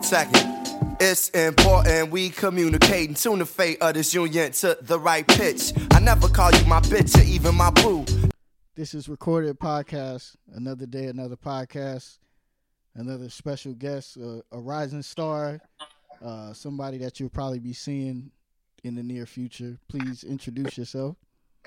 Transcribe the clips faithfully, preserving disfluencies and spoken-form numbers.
Second, it's important we communicate and tune the fate of this union to the right pitch. I never call you my bitch or even my boo. This is Recorded Podcast. Another day, another podcast. Another special guest, uh, a rising star, uh, somebody that you'll probably be seeing in the near future. Please introduce yourself.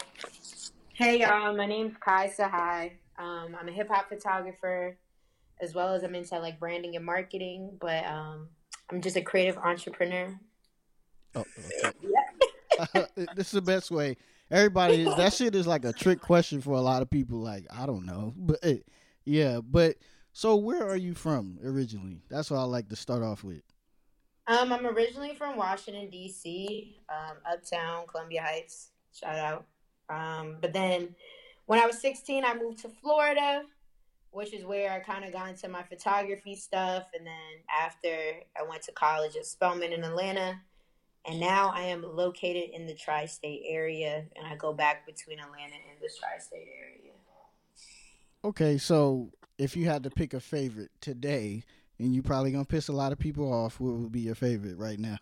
Hey y'all, my name's Kai Sahai. Um, I'm a hip hop photographer, as well as I'm into like branding and marketing. But um, I'm just a creative entrepreneur. Oh, okay. Yeah. This is the best way. Everybody, that shit is like a trick question for a lot of people. Like, I don't know, but yeah. But so, where are you from originally? That's what I like to start off with. Um, I'm originally from Washington D C, um, Uptown, Columbia Heights. Shout out. Um, but then when I was sixteen, I moved to Florida, which is where I kind of got into my photography stuff. And then after, I went to college at Spelman in Atlanta. And now I am located in the tri-state area, and I go back between Atlanta and the tri-state area. Okay, so if you had to pick a favorite today, and you're probably going to piss a lot of people off, what would be your favorite right now?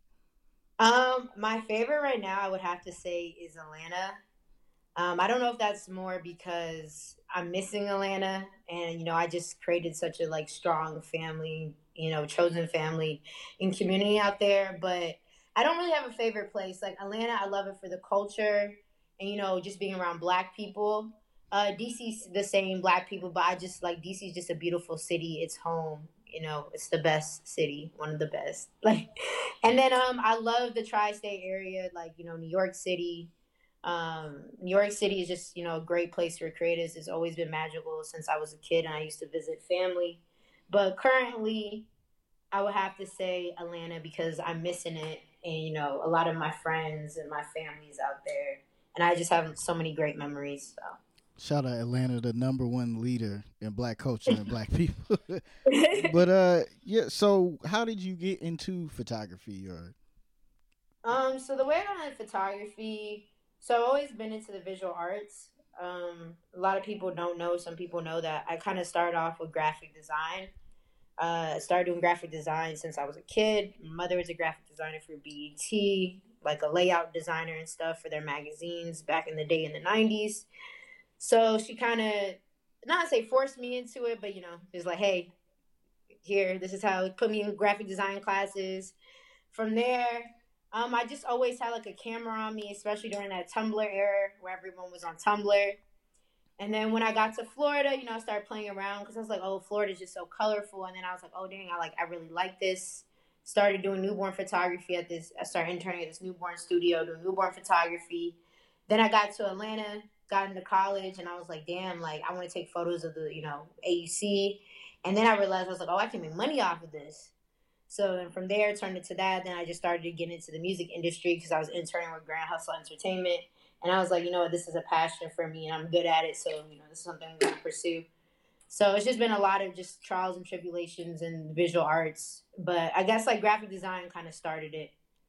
Um, my favorite right now, I would have to say, is Atlanta. Um, I don't know if that's more because I'm missing Atlanta, and, you know, I just created such a, like, strong family, you know, chosen family and community out there, but I don't really have a favorite place. Like, Atlanta, I love it for the culture and, you know, just being around Black people. Uh, D C's the same, Black people, but I just, like, D C's just a beautiful city. It's home. You know, it's the best city, one of the best. Like, and then um, I love the tri-state area, like, you know, New York City. Um, New York City is just, you know, a great place for creatives. It's always been magical since I was a kid and I used to visit family. But currently, I would have to say Atlanta because I'm missing it. And, you know, a lot of my friends and my family's out there. And I just have so many great memories. So. Shout out Atlanta, the number one leader in Black culture and Black people. But, uh, yeah, so how did you get into photography? Or? Um, so the way I got into photography, so I've always been into the visual arts. Um, a lot of people don't know, some people know that I kind of started off with graphic design. Uh, started doing graphic design since I was a kid. My mother was a graphic designer for B E T, like a layout designer and stuff for their magazines back in the day in the nineties. So she kind of, not say forced me into it, but, you know, just like, hey, here, this is how, put me in graphic design classes. From there, um, I just always had like a camera on me, especially during that Tumblr era where everyone was on Tumblr. And then when I got to Florida, you know, I started playing around because I was like, oh, Florida's just so colorful. And then I was like, oh, dang, I like, I really like this. Started doing newborn photography at this, I started interning at this newborn studio, doing newborn photography. Then I got to Atlanta, got into college, and I was like, damn, like, I want to take photos of the, you know, A U C. And then I realized, I was like, oh, I can make money off of this. So then from there, it turned into that. Then I just started to get into the music industry because I was interning with Grand Hustle Entertainment. And I was like, you know what, this is a passion for me and I'm good at it. So, you know, this is something I'm going to pursue. So it's just been a lot of just trials and tribulations in visual arts. But I guess like graphic design kind of started it.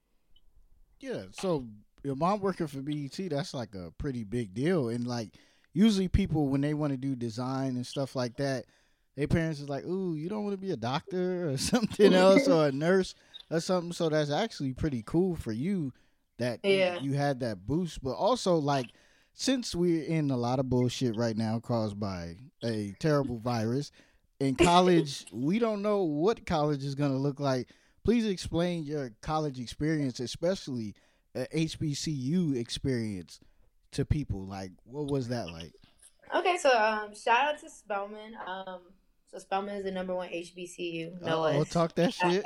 Yeah. So your mom working for B E T, that's like a pretty big deal. And like usually people, when they want to do design and stuff like that, their parents is like, ooh, you don't want to be a doctor or something else or a nurse or something. So that's actually pretty cool for you that yeah. you had that boost. But also, like, since we're in a lot of bullshit right now caused by a terrible virus, in college, we don't know what college is going to look like. Please explain your college experience, especially a H B C U experience to people. Like, what was that like? Okay, so um, shout out to Spelman. Um, so Spelman is the number one H B C U. No Oh, less. talk that shit.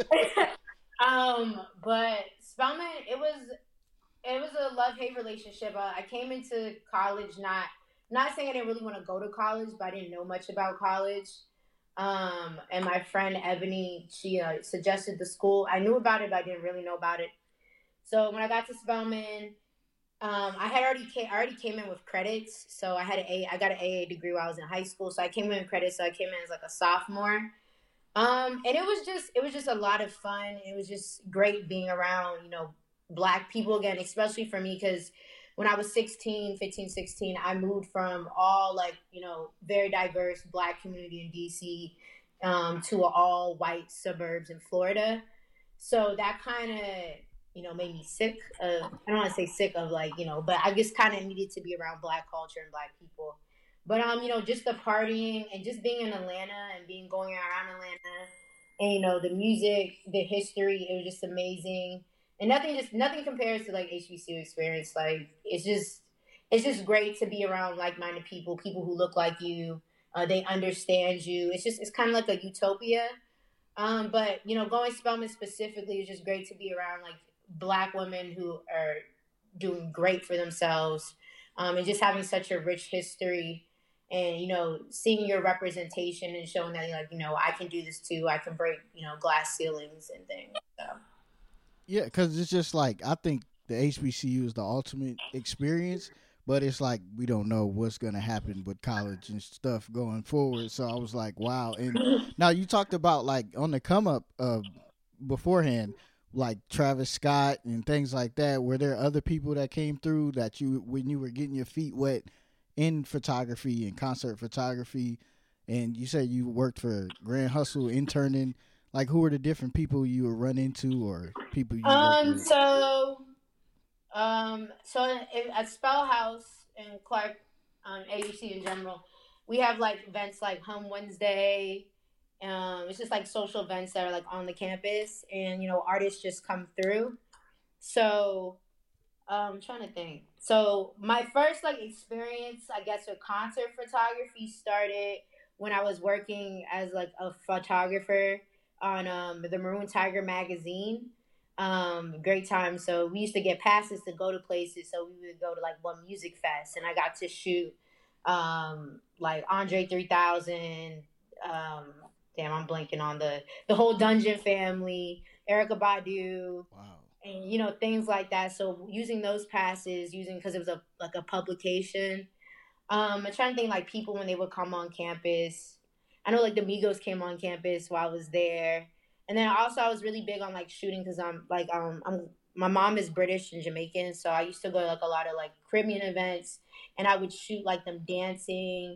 um, but Spelman, it was it was a love hate relationship. Uh, I came into college not not saying I didn't really want to go to college, but I didn't know much about college. Um, and my friend Ebony, she uh, suggested the school. I knew about it, but I didn't really know about it. So when I got to Spelman, um, I had already came, I already came in with credits. So I had an A. I got an A A degree while I was in high school. So I came in with credits. So I came in as like a sophomore. Um, and it was just it was just a lot of fun. It was just great being around, you know, Black people again, especially for me because when I was sixteen, fifteen, sixteen, I moved from all like, you know, very diverse Black community in D C um, to all white suburbs in Florida. So that kind of, you know, made me sick of, I don't want to say sick of like, you know, but I just kind of needed to be around black culture and black people. But, um, you know, just the partying and just being in Atlanta and being going around Atlanta and, you know, the music, the history, it was just amazing. And nothing just, nothing compares to like H B C U experience. Like, it's just, it's just great to be around like-minded people, people who look like you. Uh, they understand you. It's just, it's kind of like a utopia. Um, but you know, going Spelman specifically is just great to be around like black women who are doing great for themselves, um, and just having such a rich history, and you know, seeing your representation and showing that like you know I can do this too. I can break you know glass ceilings and things. So. Yeah, because it's just like I think the H B C U is the ultimate experience, but it's like we don't know what's gonna happen with college and stuff going forward. So I was like, wow. And now you talked about like on the come up uh, beforehand, like Travis Scott and things like that. Were there other people that came through that you when you were getting your feet wet in photography and concert photography? And you said you worked for Grand Hustle interning. Like, who were the different people you would run into, or people you worked Um. with? So. Um. So in, at Spell House and Clark, um, A U C in general, we have like events like Hum Wednesday. Um, it's just like social events that are like on the campus, and you know artists just come through. So um, I'm trying to think. So my first like experience, I guess, with concert photography started when I was working as like a photographer on um, the Maroon Tiger magazine. Um, great time. So we used to get passes to go to places. So we would go to like one music fest, and I got to shoot um, like Andre three thousand. Um, damn, I'm blanking on the the whole Dungeon family, Erica Badu, Wow. and you know things like that. So using those passes, using because it was a like a publication. Um, I'm trying to think like people when they would come on campus. I know like the Migos came on campus while I was there, and then also I was really big on like shooting because I'm like um I'm my mom is British and Jamaican, so I used to go to like a lot of like Caribbean events, and I would shoot like them dancing.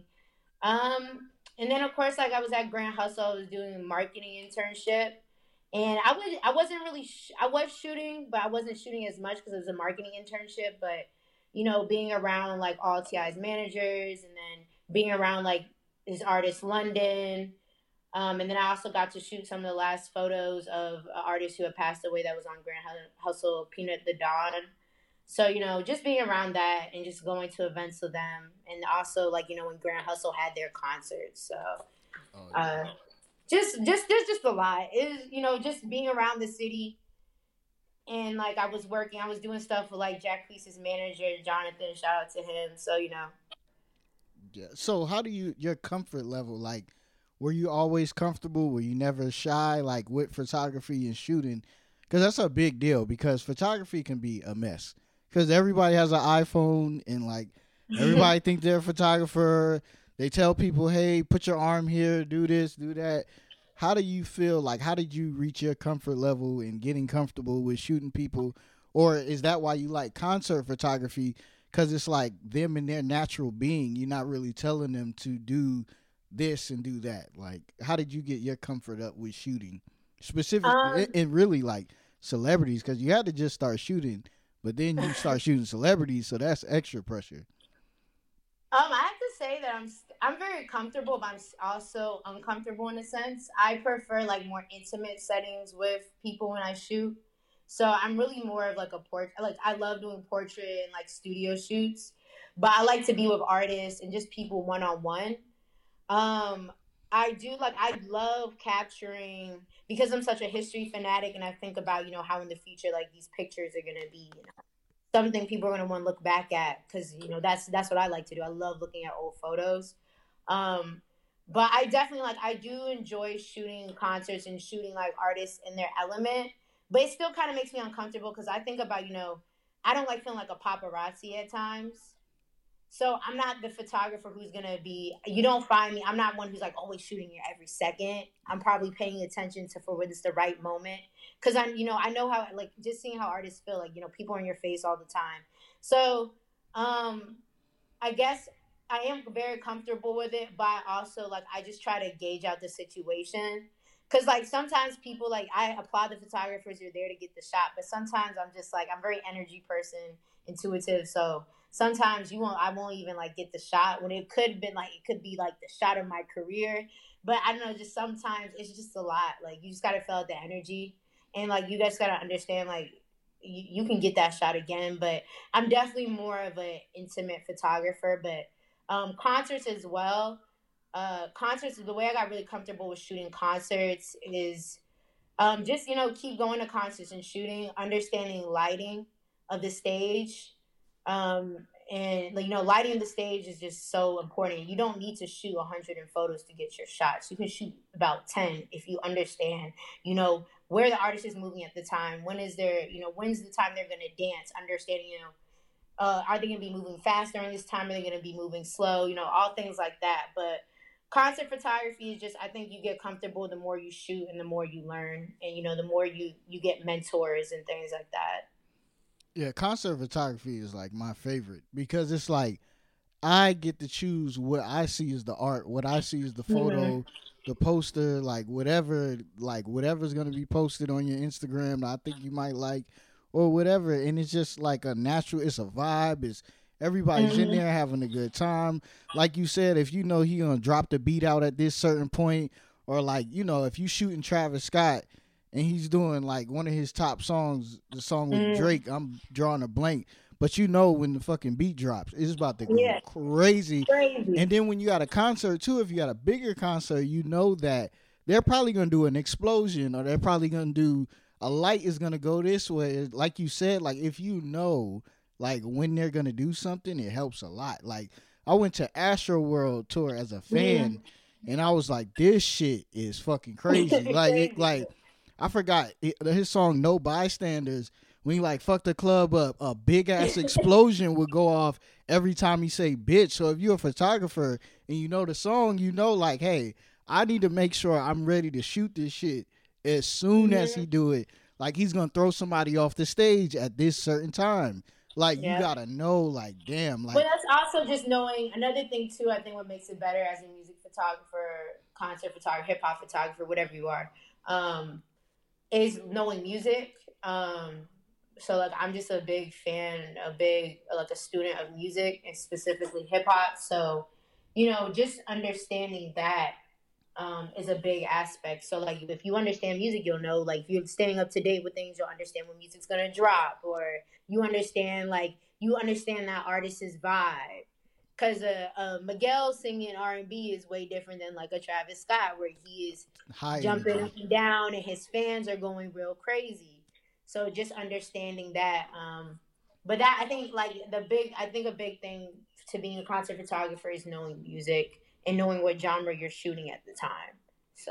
Um, and then of course like I was at Grand Hustle, I was doing a marketing internship, and I was I wasn't really sh- I was shooting, but I wasn't shooting as much because it was a marketing internship. But you know, being around like all T I's managers, and then being around like his artist London, um, and then I also got to shoot some of the last photos of an artist who had passed away that was on Grand Hustle, Peanut the Don. So you know, just being around that and just going to events with them, and also like you know when Grand Hustle had their concerts. So. Oh, Uh, yeah. just just there's just a lot. Is you know just being around the city, and like I was working, I was doing stuff with like Jacquees's manager Jonathan. Shout out to him. So you know. Yeah. So how do you your comfort level? Like, were you always comfortable? Were you never shy? Like with photography and shooting, because that's a big deal. Because photography can be a mess. Because everybody has an iPhone and like everybody think they're a photographer. They tell people, "Hey, put your arm here, do this, do that." How do you feel? Like, how did you reach your comfort level in getting comfortable with shooting people? Or is that why you like concert photography? Because it's like them and their natural being. You're not really telling them to do this and do that. Like, how did you get your comfort up with shooting? Specifically, Um, and really like celebrities, because you had to just start shooting, but then you start shooting celebrities, so that's extra pressure. Um, I have to say that I'm I'm very comfortable, but I'm also uncomfortable in a sense. I prefer like more intimate settings with people when I shoot. So I'm really more of like a port. Like I love doing portrait and like studio shoots, but I like to be with artists and just people one on one. Um, I do like I love capturing because I'm such a history fanatic, and I think about you know how in the future like these pictures are gonna be you know something people are going to want to look back at because you know that's that's what I like to do. I love looking at old photos. Um, but I definitely like I do enjoy shooting concerts and shooting like artists in their element. But it still kind of makes me uncomfortable because I think about you know I don't like feeling like a paparazzi at times. So I'm not the photographer who's gonna be. You don't find me. I'm not one who's like always shooting you every second. I'm probably paying attention to for when it's the right moment because I'm. You know, I know how like just seeing how artists feel. Like you know, people are in your face all the time. So, um, I guess I am very comfortable with it, but I also like I just try to gauge out the situation. Cause like sometimes people like I applaud the photographers who are there to get the shot, but sometimes I'm just like I'm very energy person, intuitive. So sometimes you won't I won't even like get the shot when it could have been like it could be like the shot of my career. But I don't know, just sometimes it's just a lot. Like you just gotta feel the energy, and like you guys gotta understand like you, you can get that shot again. But I'm definitely more of an intimate photographer, but um, concerts as well. Uh, concerts, the way I got really comfortable with shooting concerts is um, just, you know, keep going to concerts and shooting, understanding lighting of the stage. Um, and, like, you know, lighting the stage is just so important. You don't need to shoot one hundred photos to get your shots. You can shoot about ten if you understand, you know, where the artist is moving at the time. When is their, you know, when's the time they're going to dance? Understanding, you know, uh, are they going to be moving fast during this time? Are they going to be moving slow? You know, all things like that. But concert photography is just, I think you get comfortable the more you shoot and the more you learn, and you know, the more you you get mentors and things like that. Yeah, concert photography is like my favorite because it's like I get to choose what I see as the art, what I see as the photo, Mm-hmm. the poster, like whatever, like whatever's gonna be posted on your Instagram that I think you might like, or whatever. And it's just like a natural. It's a vibe. It's everybody's in Mm-hmm. there having a good time. Like you said, if you know he gonna drop the beat out at this certain point, or like you know if you shooting Travis Scott and he's doing like one of his top songs, the song with Mm-hmm. Drake. I'm drawing a blank, but you know when the fucking beat drops, it's about to go Yeah, crazy. And crazy. then when you got a concert too, if you got a bigger concert, you know that they're probably gonna do an explosion or they're probably gonna do a light is gonna go this way. Like you said, like if you know like when they're gonna do something, it helps a lot. Like I went to Astro World tour as a fan Mm-hmm. and I was like, this shit is fucking crazy. Like it Crazy. like I forgot it, his song "No Bystanders." When he like fucked the club up, a big ass explosion would go off every time he say "bitch." So if you're a photographer and you know the song, you know like, hey, I need to make sure I'm ready to shoot this shit as soon as Mm-hmm. he do it. Like he's gonna throw somebody off the stage at this certain time. Like you Yeah. gotta know, like, damn, But like that's also just knowing another thing too. I think what makes it better as a music photographer, concert photographer, hip hop photographer, whatever you are, um, is knowing music. Um, so like I'm just a big fan, a big like a student of music and specifically hip hop. So, you know, just understanding that um, is a big aspect. So like if you understand music, you'll know like if you're staying up to date with things, you'll understand when music's gonna drop, or you understand like you understand that artist's vibe. Cause uh, uh, Miguel singing R and B is way different than like a Travis Scott where he is high jumping up energy. and down and his fans are going real crazy. So just understanding that. Um, but that I think like the big I think a big thing to being a concert photographer is knowing music and knowing what genre you're shooting at the time. So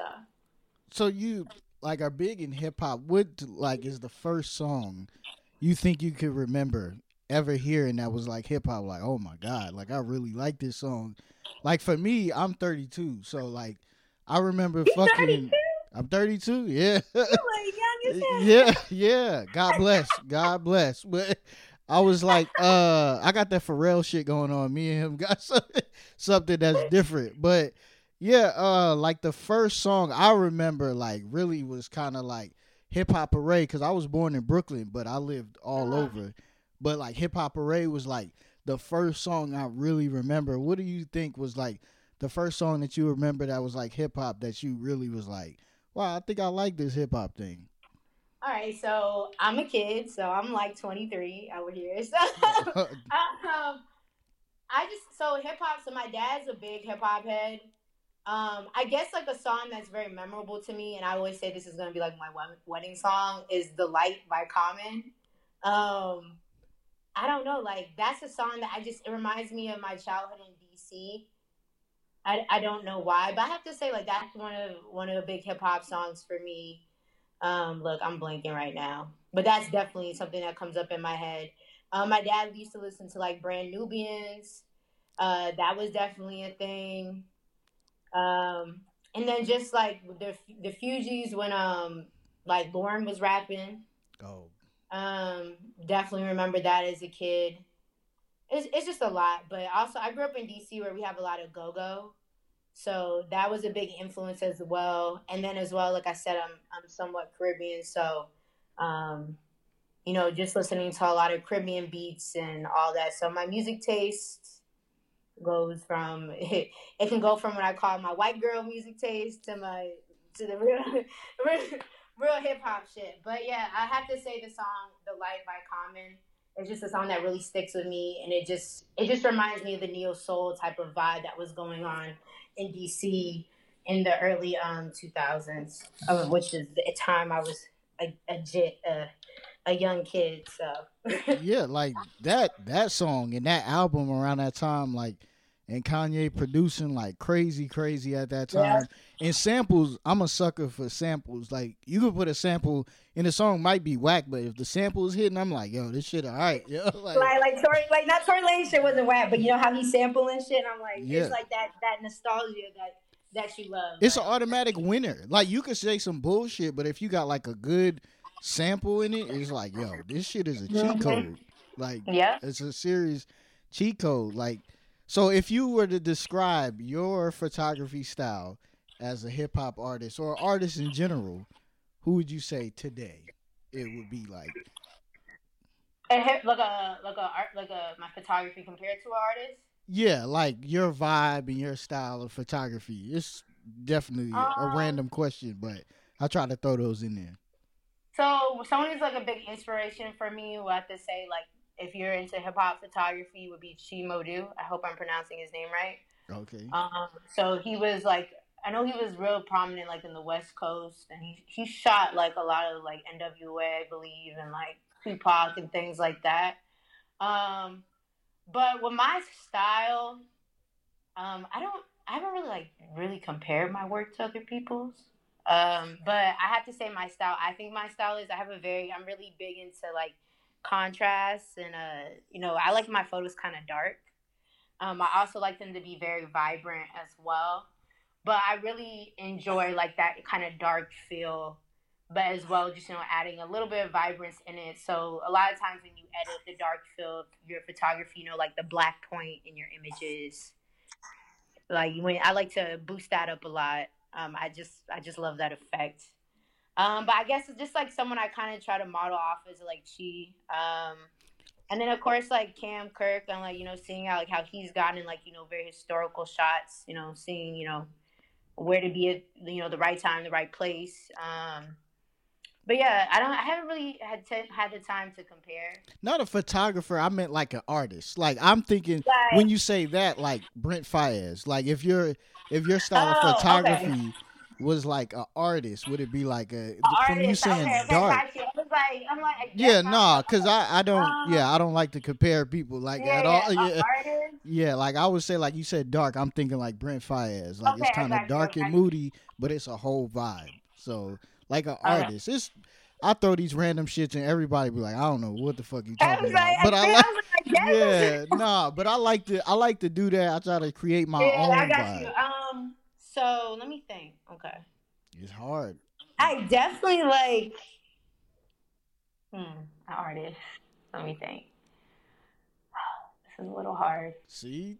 So you like are big in hip hop. What like is the first song you think you could remember ever hearing that was like hip hop? Like, oh my god, like I really like this song. Like for me, I'm thirty-two, so like I remember you're fucking. thirty-two. I'm thirty-two. Yeah, You like young yeah, as hell. yeah. God bless, God bless. But I was like, uh, I got that Pharrell shit going on. Me and him got something, something that's different. But yeah, uh, like the first song I remember, like really was kind of like Hip Hop Parade because I was born in Brooklyn, but I lived all Uh-huh. over. But like Hip Hop Parade was like the first song I really remember. What do you think was like the first song that you remember that was like hip hop that you really was like, wow, I think I like this hip hop thing. All right, so I'm a kid, so I'm like twenty-three over here. So um, I just so hip hop. So my dad's a big hip hop head. Um, I guess like a song that's very memorable to me, and I always say this is gonna be like my wedding song is "The Light" by Common. Um, I don't know, like that's a song that I just it reminds me of my childhood in D C. I, I don't know why, but I have to say like that's one of one of the big hip hop songs for me. Um, look, I'm blanking right now, but that's definitely something that comes up in my head. Um, my dad used to listen to like Brand Nubians. Uh, that was definitely a thing. Um, and then just like the the Fugees when um like Lauren was rapping. Oh, Um, definitely remember that as a kid. it's it's just a lot. But also, I grew up in D C where we have a lot of go go, so that was a big influence as well. And then as well, like I said, I'm I'm somewhat Caribbean, so um, you know, just listening to a lot of Caribbean beats and all that. So my music taste goes from it, it can go from what I call my white girl music taste to my to the real real, real hip hop shit. But yeah, I have to say the song "The Light" by Common is just a song that really sticks with me, and it just it just reminds me of the neo soul type of vibe that was going on in D C in the early um two thousands, uh, which is the time I was a a, jit, a, a young kid. So Yeah, like that that song and that album around that time, like, and Kanye producing like crazy, crazy at that yeah, time. And samples, I'm a sucker for samples. Like, you could put a sample in a song, might be whack, but if the sample is hitting, I'm like, yo, this shit all right. Yo, like, like like Tory, like not Tory Lane shit wasn't whack, but you know how he sampling shit. And I'm like, yeah. it's like that that nostalgia that that you love. It's Like, an automatic winner. Like, you could say some bullshit, but if you got like a good sample in it, it's like, yo, this shit is a cheat code. Like, yeah. it's a serious cheat code. Like, so if you were to describe your photography style as a hip hop artist or artist in general, who would you say today it would be like? And hip, like a like a art like a my photography compared to an artist. Yeah, like your vibe and your style of photography. It's definitely a Um, random question, but I try to throw those in there. so someone who's like a big inspiration for me, who I have to say like if you're into hip hop photography would be Chi Modu. I hope I'm pronouncing his name right. Okay. Um, so he was like, I know he was real prominent like in the West Coast, and he he shot like a lot of like N W A, I believe, and like Tupac and things like that. Um, but with my style, um, I don't, I haven't really like really compared my work to other people's. Um, but I have to say my style. I think my style is I have a very, I'm really big into like contrasts and uh, you know, I like my photos kind of dark. Um, I also like them to be very vibrant as well. But I really enjoy like that kind of dark feel, but as well, just you know, adding a little bit of vibrance in it. So a lot of times when you edit the dark feel of your photography, you know, like the black point in your images, like when I like to boost that up a lot. Um, I just I just love that effect. Um, but I guess it's just like someone I kind of try to model off as like Chi. Um, and then of course like Cam Kirk and like you know seeing how like how he's gotten like you know very historical shots. You know, seeing you know where to be at you know the right time, the right place. Um, but yeah, I don't. I haven't really had t- had the time to compare. Not a photographer. I meant like an artist. Like, I'm thinking Like, when you say that, like Brent Faiyaz. Like, if your if your style of oh, okay, photography was like an artist, would it be like a from you artist. saying Okay, okay, dark? gotcha. I was like, I'm like, I Yeah, guess nah, I'm cause I I don't um, yeah I don't like to compare people like yeah, at all. yeah, Yeah, artist. yeah. Like I would say, like you said, dark. I'm thinking like Brent Faiyaz. Like, Okay, it's I kind of got you. dark and Okay. moody, but it's a whole vibe. So like an Okay. artist, it's I throw these random shits and everybody be like, I don't know what the fuck you I talking was about, like, but I, I think, like. I was like, yes. Yeah, nah, but I like to I like to do that. I try to create my Yeah, I own got you. vibe. Um, so let me think. Okay, It's hard. I definitely like hmm, an artist. Let me think. This is a little hard. See,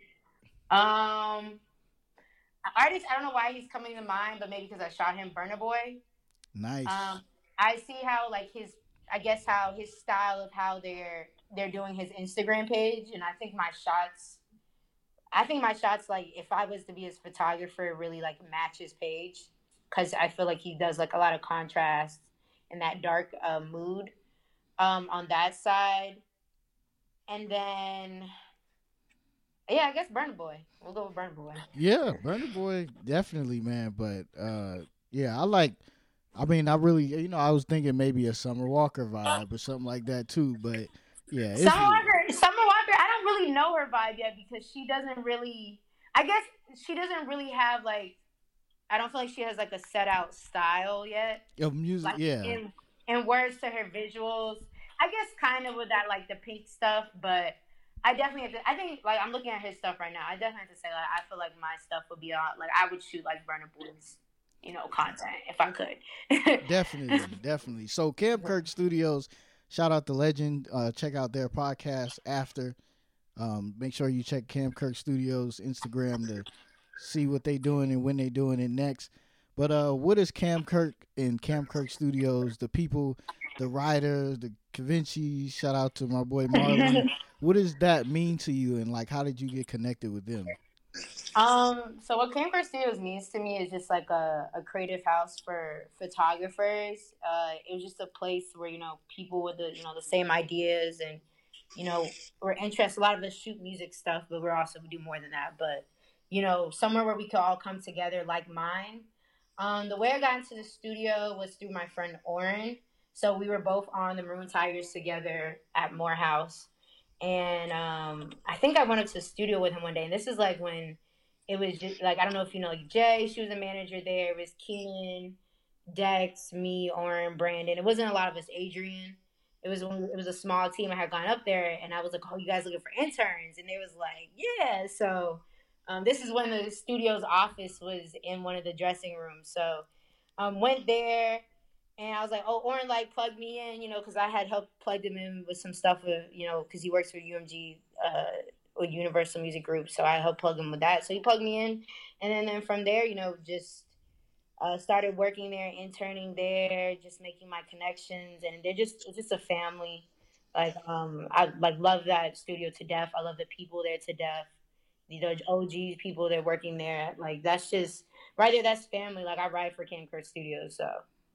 Um, an artist. I don't know why he's coming to mind, but maybe because I shot him, Burna Boy. nice. Um, I see how like his, I guess how his style of how they're they're doing his Instagram page, and I think my shots, I think my shots like if I was to be his photographer, really like match his page, because I feel like he does like a lot of contrast in that dark uh, mood, um, on that side, and then yeah, I guess Burna Boy. We'll go with Burna Boy. Yeah, Burna Boy, definitely, man. But uh, yeah, I like. I mean, I really, you know, I was thinking maybe a Summer Walker vibe or something like that too. But yeah, it's, Summer Walker, Summer Walker, I don't really know her vibe yet because she doesn't really. I guess she doesn't really have like. I don't feel like she has like a set out style yet. of music. Like Yeah, in in words to her visuals. I guess kind of with that like the pink stuff, but I definitely have to. I think like I'm looking at his stuff right now. I definitely have to say like I feel like my stuff would be on like I would shoot like Burna Boy's, you know, content if I could. definitely, definitely. So Cam Kirk Studios, shout out to Legend. Uh, check out their podcast after. Um, make sure you check Cam Kirk Studios Instagram to see what they doing and when they doing it next. But uh, what is Cam Kirk and Cam Kirk Studios? The people, the writers, the Cavinci. Shout out to my boy Marley. What does that mean to you, and like, how did you get connected with them? Um, so what Camper Studios means to me is just like a, a creative house for photographers. Uh, it was just a place where, you know, people with the, you know, the same ideas and, you know, we're interested. A lot of us shoot music stuff, but we're also, we do more than that. But, you know, somewhere where we could all come together like mine. Um, the way I got into the studio was through my friend Oren. So we were both on the Maroon Tigers together at Morehouse. And um, I think I went up to the studio with him one day. And this is like when it was just like, I don't know if you know, like Jay, she was a manager there. It was Keenan, Dex, me, Oren, Brandon. It wasn't a lot of us, Adrian. It was when it was a small team. I had gone up there and I was like, oh, you guys looking for interns? And they was like, yeah. So um, this is when the studio's office was in one of the dressing rooms. So um, went there. And I was like, oh, Oren, like, plug me in, you know, because I had helped plug him in with some stuff, with, you know, because he works for U M G, uh, or Universal Music Group. So I helped plug him with that. So he plugged me in. And then, then from there, you know, just uh, started working there, interning there, just making my connections. And they're just, it's just a family. Like, um, I, like, love that studio to death. I love the people there to death. You know, O Gs, people that are working there. Like, that's just, right there, that's family. Like, I ride for Cam Kirk Studios, so.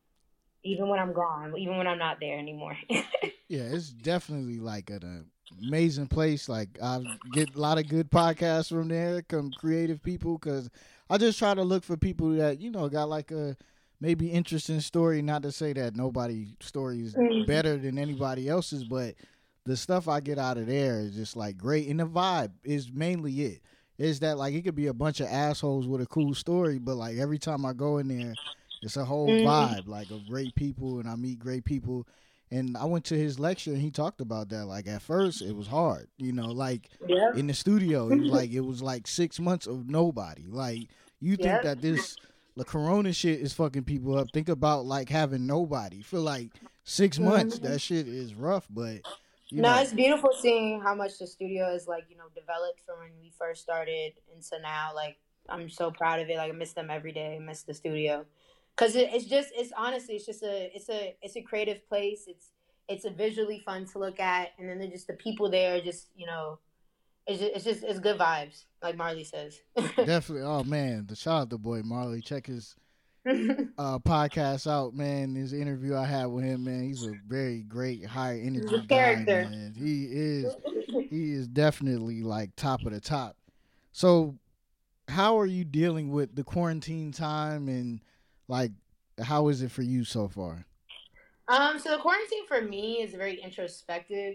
Even when I'm gone, even when I'm not there anymore. Yeah, it's definitely like an amazing place. Like, I get a lot of good podcasts from there, come creative people, because I just try to look for people that, you know, got like a maybe interesting story. Not to say that nobody's story is better than anybody else's, but the stuff I get out of there is just like great. And the vibe is mainly it. Is that like it could be a bunch of assholes with a cool story, but like every time I go in there, it's a whole vibe, like, of great people, and I meet great people. And I went to his lecture, and he talked about that. Like, at first, it was hard, you know, like, yep. In the studio, it was like, it was like six months of nobody. Like, you think yep. that this, the corona shit is fucking people up. Think about, like, having nobody for, like, six months. Mm-hmm. That shit is rough, but, you no, know. It's beautiful seeing how much the studio is, like, you know, developed from when we first started until now. Like, I'm so proud of it. Like, I miss them every day. I miss the studio. Cause it, it's just, it's honestly, it's just a, it's a, it's a creative place. It's, it's a visually fun to look at, and then they're just the people there. Just, you know, it's just, it's just, it's good vibes, like Marley says. Definitely. Oh man, the shout out to boy Marley. Check his uh, podcast out, man. His interview I had with him, man. He's a very great, high energy guy, character. Man. He is, he is definitely like top of the top. So, how are you dealing with the quarantine time and? Like, how is it for you so far? Um, so the quarantine for me is very introspective.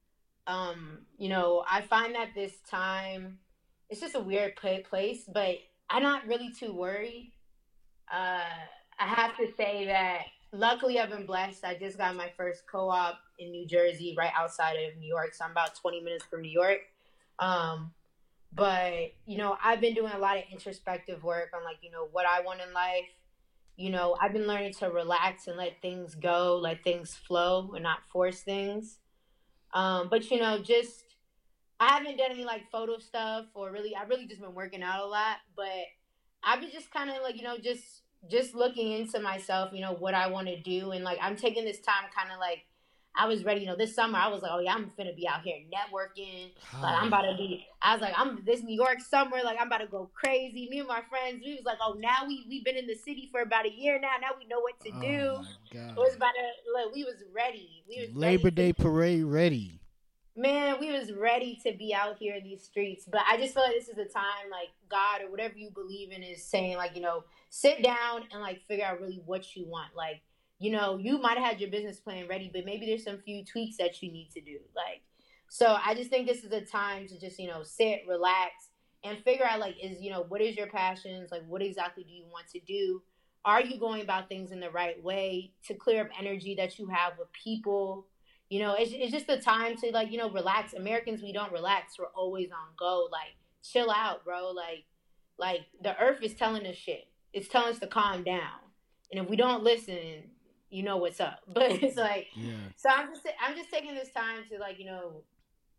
Um, you know, I find that this time, it's just a weird place, but I'm not really too worried. Uh, I have to say that luckily I've been blessed. I just got my first co-op in New Jersey, right outside of New York. So I'm about twenty minutes from New York. Um, but, you know, I've been doing a lot of introspective work on, like, you know, what I want in life. You know, I've been learning to relax and let things go, let things flow and not force things. Um, but, you know, just, I haven't done any like photo stuff or really, I've really just been working out a lot, but I've been just kind of like, you know, just, just looking into myself, you know, what I want to do. And like, I'm taking this time kind of like, I was ready, you know, this summer I was like, oh yeah, I'm finna be out here networking. Like I'm about to be, I was like, I'm this New York summer, like I'm about to go crazy. Me and my friends, we was like, oh, now we, we've been in the city for about a year now. Now we know what to do. Oh my God. It was about to, like, we was ready. We was Labor ready Day to, parade ready. Man, we was ready to be out here in these streets. But I just feel like this is a time, like God or whatever you believe in is saying, like, you know, sit down and like figure out really what you want. Like, you know, you might have had your business plan ready, but maybe there's some few tweaks that you need to do. Like, so I just think this is a time to just, you know, sit, relax, and figure out, like, is, you know, what is your passions? Like, what exactly do you want to do? Are you going about things in the right way to clear up energy that you have with people? You know, it's, it's just the time to, like, you know, relax. Americans, we don't relax. We're always on go. Like, chill out, bro. Like, like the earth is telling us shit. It's telling us to calm down. And if we don't listen, you know what's up. But it's like, yeah. So I'm just I'm just taking this time to, like, you know,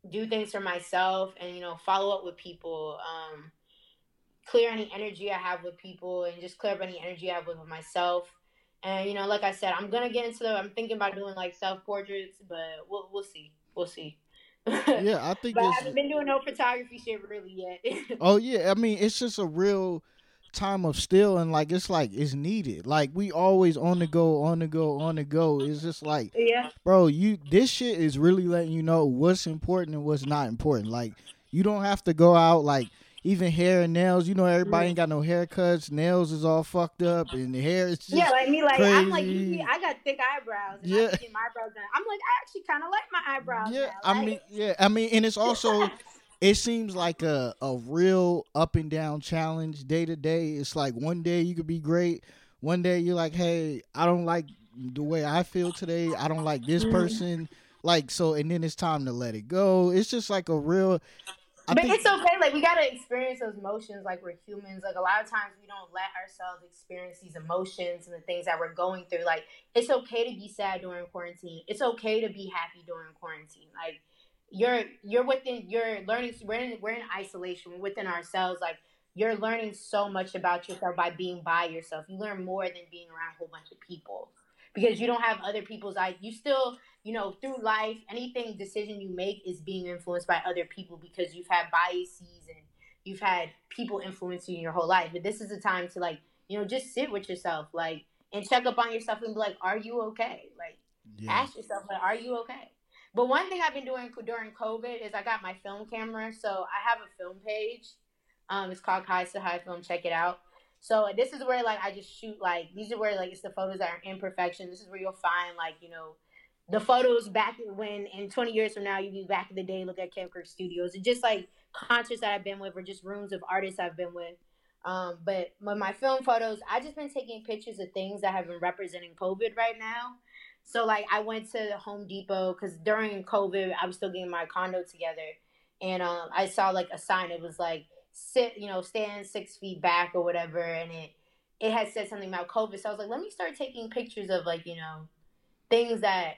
do things for myself, and you know, follow up with people, um, clear any energy I have with people, and just clear up any energy I have with myself. And you know, like I said, I'm gonna get into the. I'm thinking about doing like self portraits, but we'll we'll see. We'll see. But Yeah, I think I it's haven't been doing no photography shit really yet. oh yeah, I mean it's just a real time of still and like it's like it's needed. Like we always on the go, on the go, on the go. It's just like, Yeah. bro, you this shit is really letting you know what's important and what's not important. Like you don't have to go out like even hair and nails. You know everybody ain't got no haircuts. Nails is all fucked up and the hair is just Yeah, like me, like I'm like usually crazy. I got thick eyebrows, and Yeah. I get my eyebrows done. I'm like I actually kind of like my eyebrows Yeah, now. I Like, mean, yeah, I mean, and it's also, it seems like a a real up and down challenge day to day. It's like one day you could be great, one day you're like, hey, I don't like the way I feel today. I don't like this mhm. person, like so, and then it's time to let it go. It's just like a real. I But think, it's okay. Like we gotta experience those emotions. Like we're humans. Like a lot of times we don't let ourselves experience these emotions and the things that we're going through. Like it's okay to be sad during quarantine. It's okay to be happy during quarantine. Like you're you're within you're learning. We're in we're in isolation within ourselves. Like you're learning so much about yourself by being by yourself. You learn more than being around a whole bunch of people because you don't have other people's eye. You still you know, through life, anything decision you make is being influenced by other people because you've had biases and you've had people influencing you your whole life. But this is a time to like, you know, just sit with yourself, like, and check up on yourself and be like, are you okay? Like, yeah, ask yourself, like, are you okay? But one thing I've been doing during COVID is I got my film camera, so I have a film page. Um, it's called Kai High Film. Check it out. So this is where like I just shoot like these are where like it's the photos that are imperfection. This is where you'll find like you know the photos back when in twenty years from now you be back in the day look at Camp Kirk Studios and just like concerts that I've been with or just rooms of artists I've been with. Um, but with my film photos, I just been taking pictures of things that have been representing COVID right now. So like I went to Home Depot because during COVID I was still getting my condo together, and um, I saw like a sign. It was like sit, you know, stand six feet back or whatever, and it it had said something about COVID. So I was like, let me start taking pictures of like you know things that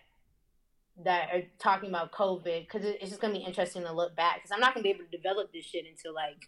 that are talking about COVID because it's just gonna be interesting to look back because I'm not gonna be able to develop this shit until like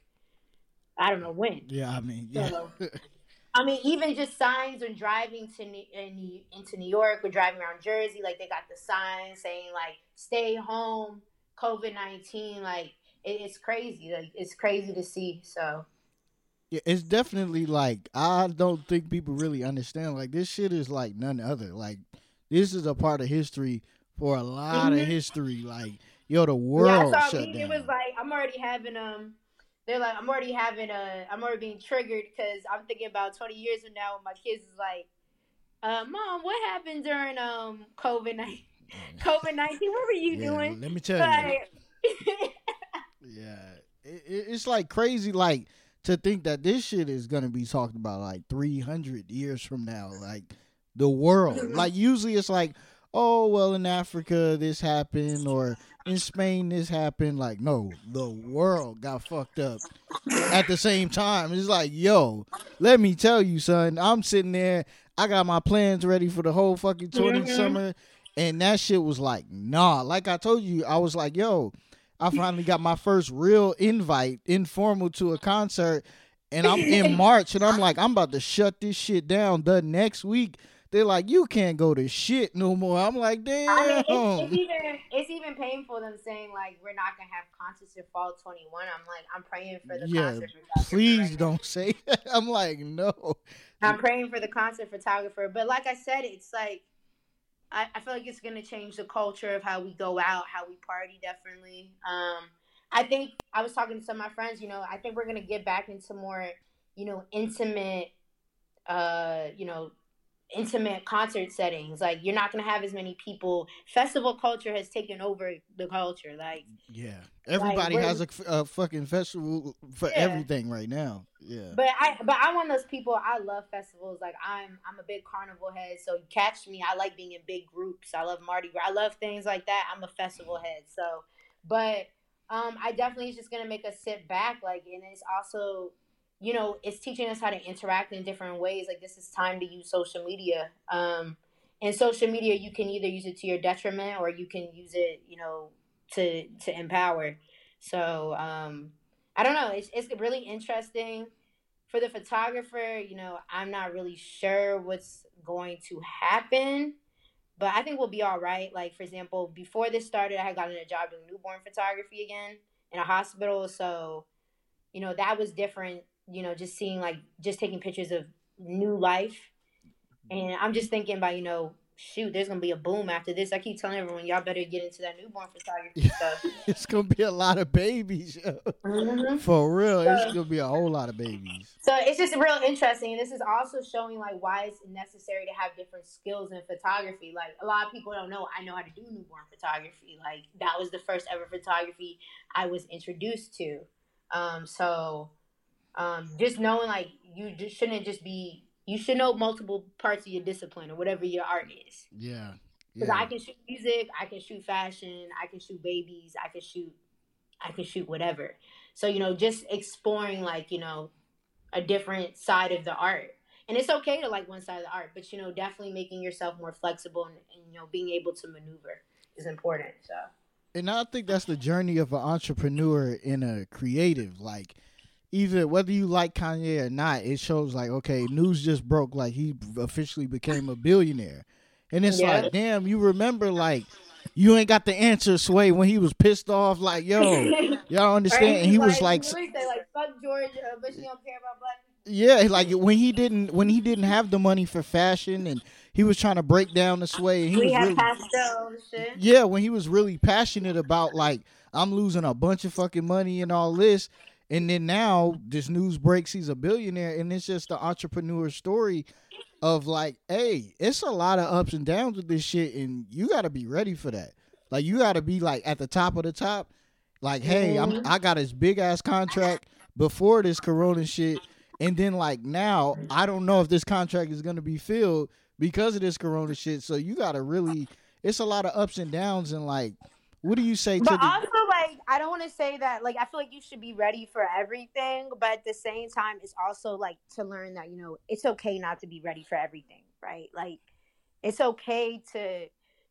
I don't know when. yeah. I mean, yeah, So I mean, even just signs when driving to New, in, into New York or driving around Jersey, like they got the signs saying like "Stay home, COVID nineteen." Like it, it's crazy. Like it's crazy to see. So yeah. It's definitely like I don't think people really understand. Like this shit is like none other. Like this is a part of history for a lot of mm-hmm. history. Like yo, the Yeah, I world saw a shut meme. It was down. like I'm already having um. They're like I'm already having a. I'm already being triggered because I'm thinking about twenty years from now when my kids is like, uh, "Mom, what happened during um COVID nineteen? COVID nineteen? What were you Yeah, doing?" let me tell you. Like, Yeah, it, it, it's like crazy, like to think that this shit is gonna be talked about like three hundred years from now, like the world. Like usually it's like, oh well, in Africa this happened, or in Spain this happened. Like no, the world got fucked up at the same time. It's like, yo, let me tell you, son. I'm sitting there. I got my plans ready for the whole fucking twenty mm-hmm. summer, and that shit was like, nah. Like I told you, I was like, yo, I finally got my first real invite, informal to a concert, and I'm in March, and I'm like, I'm about to shut this shit down the next week. They're like, you can't go to shit no more. I'm like, I mean, it's, it's damn. even it's even painful them saying like we're not gonna have concerts in fall twenty one. I'm like I'm praying for the Yeah, concert photographer please right now. don't say that. I'm like, no. I'm praying for the concert photographer, but like I said, it's like I, I feel like it's gonna change the culture of how we go out, how we party. Definitely. Um, I think I was talking to some of my friends. You know, I think we're gonna get back into more, you know, intimate, uh, you know, intimate concert settings. Like you're not gonna have as many people. Festival culture has taken over the culture. Like, Yeah, like everybody we're has a, a fucking festival for yeah. everything right now. Yeah, But I but I'm one of those people. I love festivals. Like I'm I'm a big carnival head. So you catch me. I like being in big groups. I love Mardi Gras. I love things like that. I'm a festival head. So, but um, I definitely is just gonna make us sit back. Like, and it's also, you know, it's teaching us how to interact in different ways. Like this is time to use social media. Um, and social media, you can either use it to your detriment or you can use it, you know, to to empower. So um, I don't know. It's it's really interesting for the photographer. You know, I'm not really sure what's going to happen, but I think we'll be all right. Like for example, before this started, I had gotten a job doing newborn photography again in a hospital. So you know that was different. You know, just seeing like just taking pictures of new life. And I'm just thinking about, you know, shoot, there's gonna be a boom after this. I keep telling everyone, y'all better get into that newborn photography stuff. It's gonna be a lot of babies, yo. Mm-hmm. For real. So, It's gonna be a whole lot of babies. so it's just real interesting. And this is also showing like why it's necessary to have different skills in photography. Like a lot of people don't know I know how to do newborn photography. Like that was the first ever photography I was introduced to. Um, so um, just knowing like you just shouldn't just be you should know multiple parts of your discipline or whatever your art is. Yeah. Because Yeah. I can shoot music, I can shoot fashion, I can shoot babies, I can shoot, I can shoot whatever. So you know, just exploring like you know a different side of the art, and it's okay to like one side of the art, but you know, definitely making yourself more flexible and, and you know being able to maneuver is important. So. And I think that's the journey of an entrepreneur in a creative. Like, either whether you like Kanye or not, it shows like, okay, news just broke, like he officially became a billionaire. And it's Yeah. like, damn, you remember like you ain't got the answer, Sway, when he was pissed off, like, yo, y'all understand? And he was like, he always say like, "Fuck George, uh, but she don't care about black people." yeah, like when he didn't when he didn't have the money for fashion, and he was trying to break down the Sway, and he We was have really, pastel and shit. yeah, when he was really passionate about like, I'm losing a bunch of fucking money and all this. And then now this news breaks, he's a billionaire, and it's just the entrepreneur story of like, hey, it's a lot of ups and downs with this shit, and you got to be ready for that. Like, you got to be like at the top of the top. Like, hey, I'm I got this big ass contract before this Corona shit, and then like now I don't know if this contract is gonna be filled because of this Corona shit. So you got to really, it's a lot of ups and downs, and like, what do you say to But the? also, like, I don't want to say that, like, I feel like you should be ready for everything. But at the same time, it's also, like, to learn that, you know, it's okay not to be ready for everything, right? Like, it's okay to,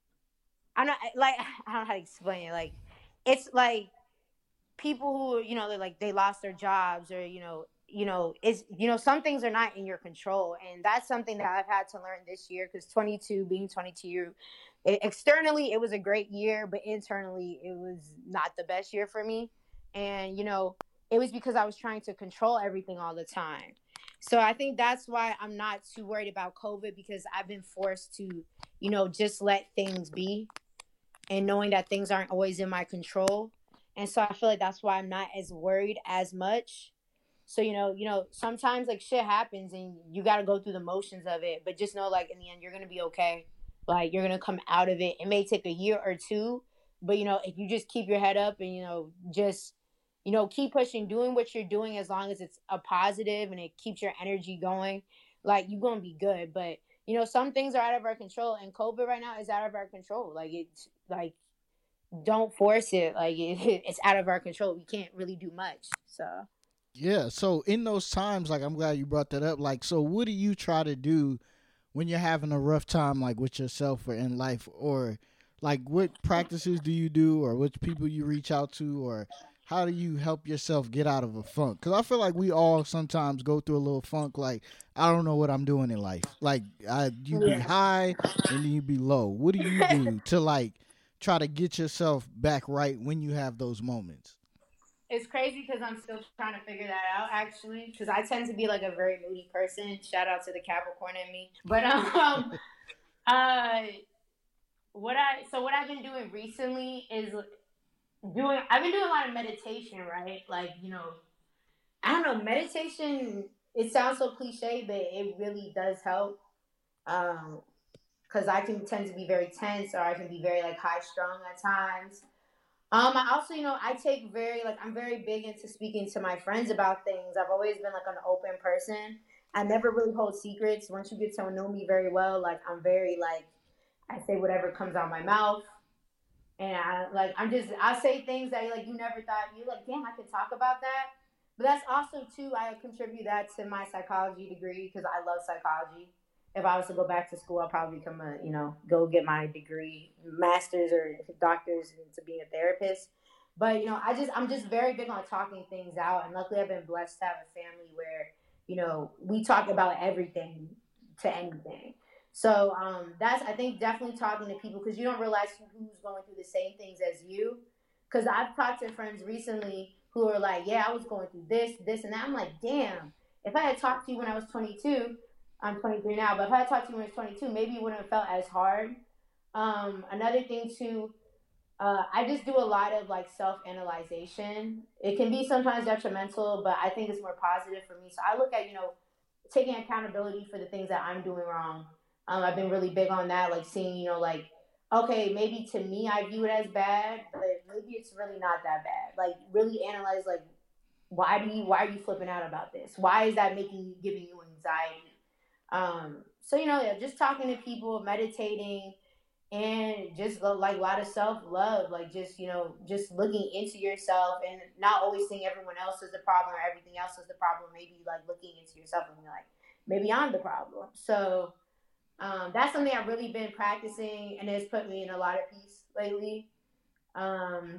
I'm not, like, I don't know how to explain it. Like, it's like people who, you know, they're like, they lost their jobs or, you know, you know, it's, you know, some things are not in your control. And that's something that I've had to learn this year because twenty-two, being twenty-two, it, externally, it was a great year, but internally, it was not the best year for me. And, you know, it was because I was trying to control everything all the time. So I think that's why I'm not too worried about COVID because I've been forced to, you know, just let things be and knowing that things aren't always in my control. And so I feel like that's why I'm not as worried as much. So, you know, you know, sometimes like shit happens and you got to go through the motions of it, but just know like in the end, you're going to be okay. Like you're going to come out of it. It may take a year or two, but you know, if you just keep your head up and, you know, just, you know, keep pushing, doing what you're doing as long as it's a positive and it keeps your energy going, like you're going to be good. But, you know, some things are out of our control and COVID right now is out of our control. Like it's like, don't force it. Like it, it's out of our control. We can't really do much. So. Yeah, so in those times, like I'm glad you brought that up. Like, so what do you try to do when you're having a rough time, like with yourself or in life, or like what practices do you do, or which people you reach out to, or how do you help yourself get out of a funk? Because I feel like we all sometimes go through a little funk. Like I don't know what I'm doing in life. Like I, you be high and then you be low. What do you do to like try to get yourself back right when you have those moments? It's crazy because I'm still trying to figure that out, actually. Because I tend to be like a very moody person. Shout out to the Capricorn in me. But um, uh, what I so what I've been doing recently is doing. I've been doing a lot of meditation, right? Like you know, I don't know, meditation. It sounds so cliche, but it really does help. Um, because I can tend to be very tense, or I can be very like high strung at times. Um, I also, you know, I take very, like, I'm very big into speaking to my friends about things. I've always been, like, an open person. I never really hold secrets. Once you get to know me very well, like, I'm very, like, I say whatever comes out my mouth. And, I, like, I'm just, I say things that, like, you never thought, you like, damn, I could talk about that. But that's also, too, I contribute that to my psychology degree because I love psychology. if I was to go back to school, I'll probably become a, you know, go get my degree, master's or doctor's into being a therapist. But, you know, I just, I'm just very big on talking things out. And luckily I've been blessed to have a family where, you know, we talk about everything to anything. So um, that's, I think, definitely talking to people, because you don't realize who's going through the same things as you. Because I've talked to friends recently who are like, yeah, I was going through this, this, and that. I'm like, damn, if I had talked to you when I was twenty-two, I'm twenty-three now, but if I had talked to you when I was twenty-two, maybe it wouldn't have felt as hard. Um, another thing too, uh, I just do a lot of like self-analyzation. It can be sometimes detrimental, but I think it's more positive for me. So I look at, you know, taking accountability for the things that I'm doing wrong. Um, I've been really big on that, like seeing, you know, like, okay, maybe to me I view it as bad, but maybe it's really not that bad. Like really analyze, like, why do you, why are you flipping out about this? Why is that making you, giving you anxiety? Um, so, you know, yeah, just talking to people, meditating, and just like a lot of self-love, like just, you know, just looking into yourself and not always seeing everyone else as the problem or everything else is the problem. Maybe like looking into yourself and be like, maybe I'm the problem. So um, that's something I've really been practicing, and it's put me in a lot of peace lately. Um,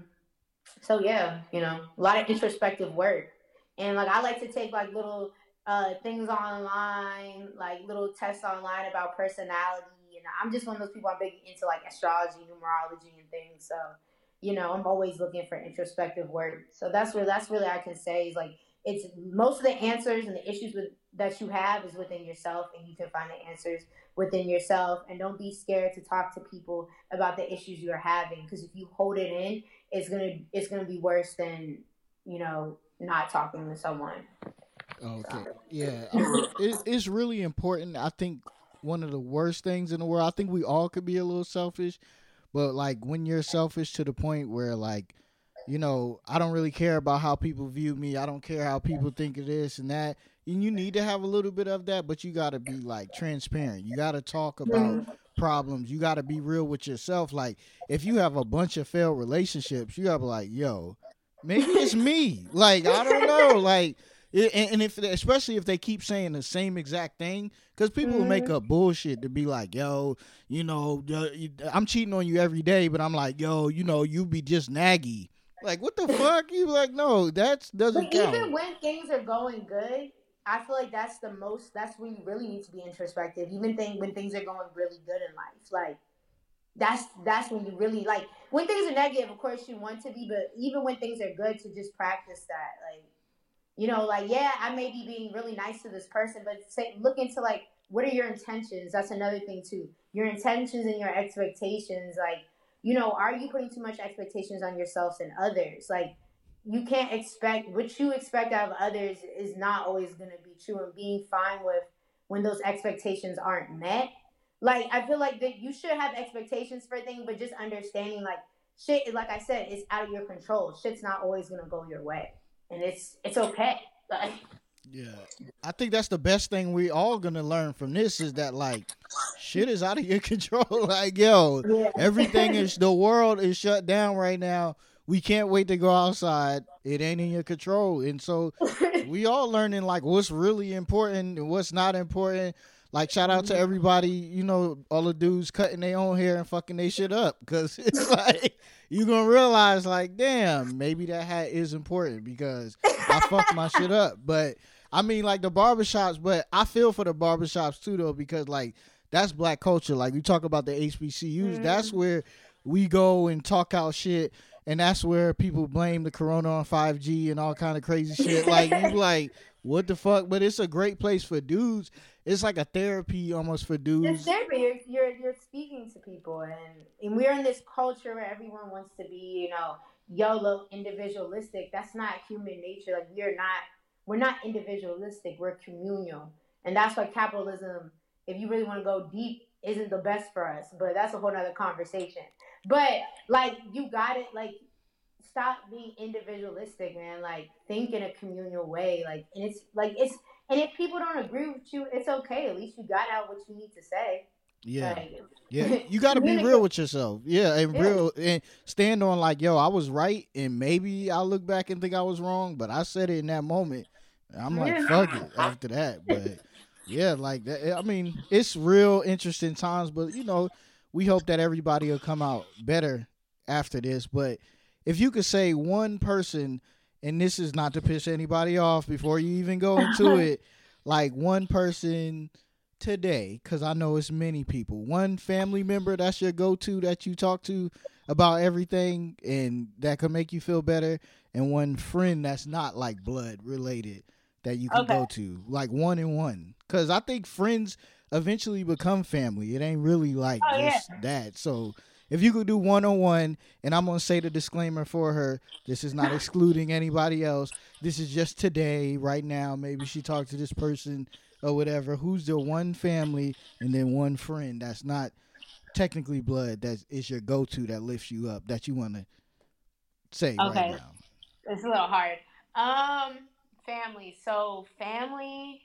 so yeah, you know, a lot of introspective work. And like I like to take like little uh, things online, like little tests online about personality. And I'm just one of those people, I'm big into like astrology, numerology, and things. So, you know, I'm always looking for introspective work. So that's really, that's really I can say is like, it's most of the answers and the issues with that you have is within yourself, and you can find the answers within yourself. And don't be scared to talk to people about the issues you're having, because if you hold it in, it's gonna it's gonna be worse than, you know, not talking to someone. Okay. Yeah. I mean, it, it's really important. I think one of the worst things in the world, I think we all could be a little selfish, but like when you're selfish to the point where like, you know, I don't really care about how people view me. I don't care how people think of this and that. And you need to have a little bit of that, but you got to be like transparent. You got to talk about problems. You got to be real with yourself. Like if you have a bunch of failed relationships, you got to be like, yo, maybe it's me. Like, I don't know. Like, and if especially if they keep saying the same exact thing, because people mm-hmm. will make up bullshit to be like, yo, you know, I'm cheating on you every day, but I'm like, yo, you know, you be just naggy. Like, what the fuck? You like, no, that doesn't but count. Even when things are going good, I feel like that's the most, that's when you really need to be introspective. Even thing, when things are going really good in life, like, that's that's when you really, like, when things are negative, of course you want to be, but even when things are good, to just practice that, like, you know, like, yeah, I may be being really nice to this person, but say, look into, like, what are your intentions? That's another thing, too. Your intentions and your expectations, like, you know, are you putting too much expectations on yourselves and others? Like, you can't expect, what you expect out of others is not always going to be true, and being fine with when those expectations aren't met. Like, I feel like that you should have expectations for things, but just understanding, like, shit, like I said, it's out of your control. Shit's not always going to go your way. And it's it's okay. Like, yeah, I think that's the best thing we all gonna learn from this is that like shit is out of your control. Like, yo, yeah. Everything is, the world is shut down right now. We can't wait to go outside. It ain't in your control, and so we all learning like what's really important and what's not important. Like, shout out to everybody, you know, all the dudes cutting their own hair and fucking their shit up, because it's like you're going to realize, like, damn, maybe that hat is important because I fucked my shit up. But, I mean, like, the barbershops, but I feel for the barbershops, too, though, because, like, that's black culture. Like, we talk about the H B C Us. Mm. That's where we go and talk out shit, and that's where people blame the corona on five G and all kind of crazy shit. Like, you like, what the fuck? But it's a great place for dudes. It's like a therapy almost for dudes. It's therapy. You're, you're you're speaking to people, and and we're in this culture where everyone wants to be, you know, YOLO, individualistic. That's not human nature. Like, we're not we're not individualistic. We're communal, and that's why capitalism, if you really want to go deep, isn't the best for us. But that's a whole nother conversation. But like, you got it. Like, stop being individualistic, man. Like, think in a communal way. Like, and it's like it's. And if people don't agree with you, it's okay. At least you got out what you need to say. Yeah, like, yeah. You got to be real with yourself. Yeah, and yeah. real and stand on like, yo, I was right, and maybe I'll look back and think I was wrong, but I said it in that moment. I'm like, yeah. fuck it after that. But Yeah, like that. I mean, it's real interesting times, but you know, we hope that everybody will come out better after this. But if you could say one person, and this is not to piss anybody off before you even go into it, like one person today, because I know it's many people, one family member that's your go-to that you talk to about everything and that could make you feel better, and one friend that's not like blood related that you can Okay. go to, like one and one. Because I think friends eventually become family. It ain't really like Oh yeah. just that. So if you could do one on one, and I'm gonna say the disclaimer for her, this is not excluding anybody else. This is just today, right now. Maybe she talked to this person or whatever. Who's the one family and then one friend that's not technically blood that is your go to that lifts you up that you want to say right Okay. now? It's a little hard. Um, family. So family,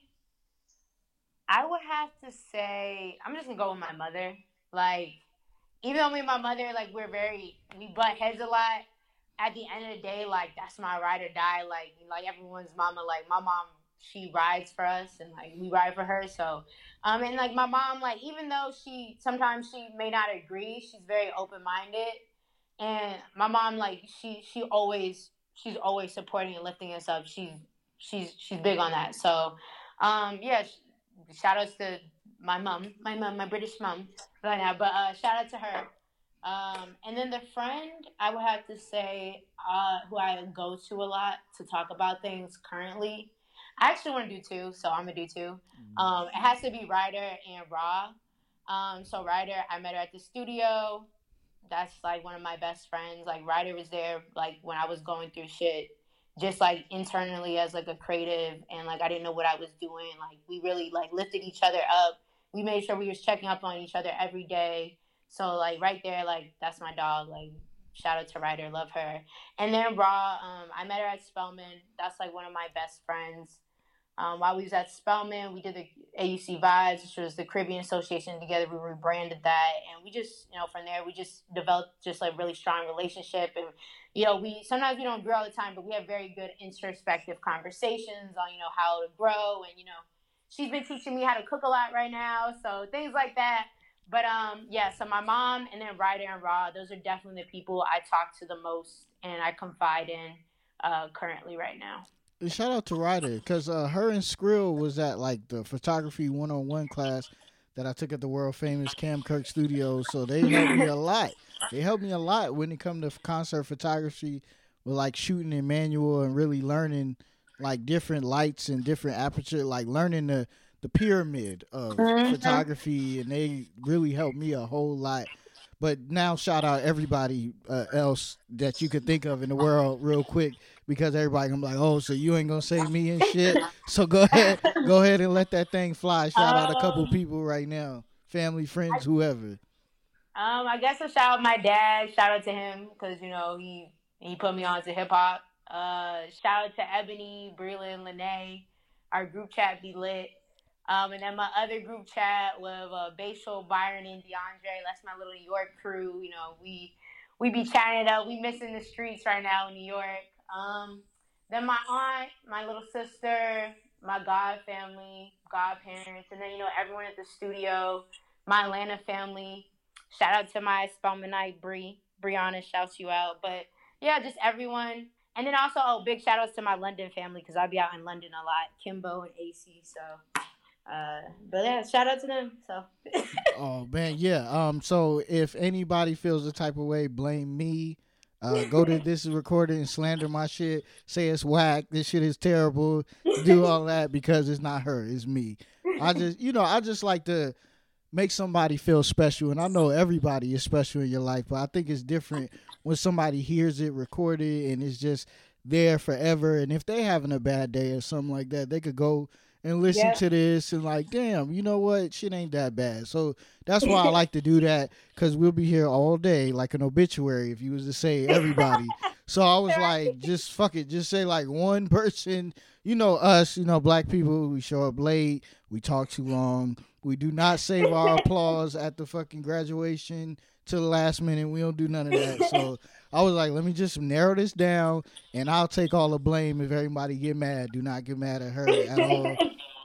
I would have to say I'm just gonna go with my mother. Like, even though me and my mother, like, we're very we butt heads a lot. At the end of the day, like, that's my ride or die. Like, like everyone's mama. Like, my mom, she rides for us, and like we ride for her. So, um, and like my mom, like, even though she sometimes she may not agree, she's very open minded. And my mom, like, she she always she's always supporting and lifting us up. She's she's she's big on that. So, um, yeah, shout outs to my mom, my mom, my British mom right now. But uh, shout out to her. Um, and then the friend, I would have to say, uh, who I go to a lot to talk about things currently. I actually want to do two, so I'm gonna do two. Um, it has to be Ryder and Raw. Um, so Ryder, I met her at the studio. That's like one of my best friends. Like Ryder was there like when I was going through shit, just like internally as like a creative, and like I didn't know what I was doing. Like we really like lifted each other up. We made sure we was checking up on each other every day. So like right there, like that's my dog. Like shout out to Ryder, love her. And then Raw, um, I met her at Spelman. That's like one of my best friends. Um, while we was at Spelman, we did the A U C Vibes, which was the Caribbean Association together. We rebranded that, and we just, you know, from there we just developed just like really strong relationship. And you know, we sometimes we don't grow all the time, but we have very good introspective conversations on, you know, how to grow. And you know, she's been teaching me how to cook a lot right now, so things like that. But um, yeah, so my mom and then Ryder and Raw, those are definitely the people I talk to the most and I confide in uh, currently right now. Shout out to Ryder because uh, her and Skrill was at like the photography one on one class that I took at the world famous Cam Kirk Studios. So they helped me a lot. They helped me a lot when it come to concert photography with like shooting in manual and really learning like different lights and different aperture, like learning the the pyramid of Mm-hmm. photography, and they really helped me a whole lot. But now, shout out everybody uh, else that you could think of in the world, real quick, because everybody gonna be like, "Oh, so you ain't gonna say me and shit." So go ahead, go ahead and let that thing fly. Shout out a couple Um, people right now, family, friends, whoever. Um, I guess a shout out my dad. Shout out to him because you know he he put me on to hip hop. Uh, shout out to Ebony, Breland, Lene. Our group chat be lit. Um, and then my other group chat with uh, Bashal, Byron, and DeAndre. That's my little New York crew. You know, we we be chatting it up. We missing the streets right now in New York. Um, then my aunt, my little sister, my god family, godparents, and then you know everyone at the studio, my Atlanta family. Shout out to my Spelmanite Bree. Brianna shouts you out. But yeah, just everyone. And then also, oh, big shout outs to my London family because I be out in London a lot. Kimbo and A C. So, uh, but yeah, shout out to them. So, Oh man, yeah. Um, so if anybody feels the type of way, blame me. Uh, go to this is recorded and slander my shit. Say it's whack. This shit is terrible. Do all that because it's not her. It's me. I just, you know, I just like to make somebody feel special, and I know everybody is special in your life, but I think it's different when somebody hears it recorded and it's just there forever. And if they having a bad day or something like that, they could go and listen yeah. to this and like, damn, you know what? Shit ain't that bad. So that's why I like to do that, because we'll be here all day like an obituary if you was to say everybody. So I was like, just fuck it. Just say like one person, you know, us, you know, black people, we show up late. We talk too long. We do not save our applause at the fucking graduation to the last minute. We don't do none of that. So I was like, let me just narrow this down, and I'll take all the blame if everybody get mad. Do not get mad at her at all.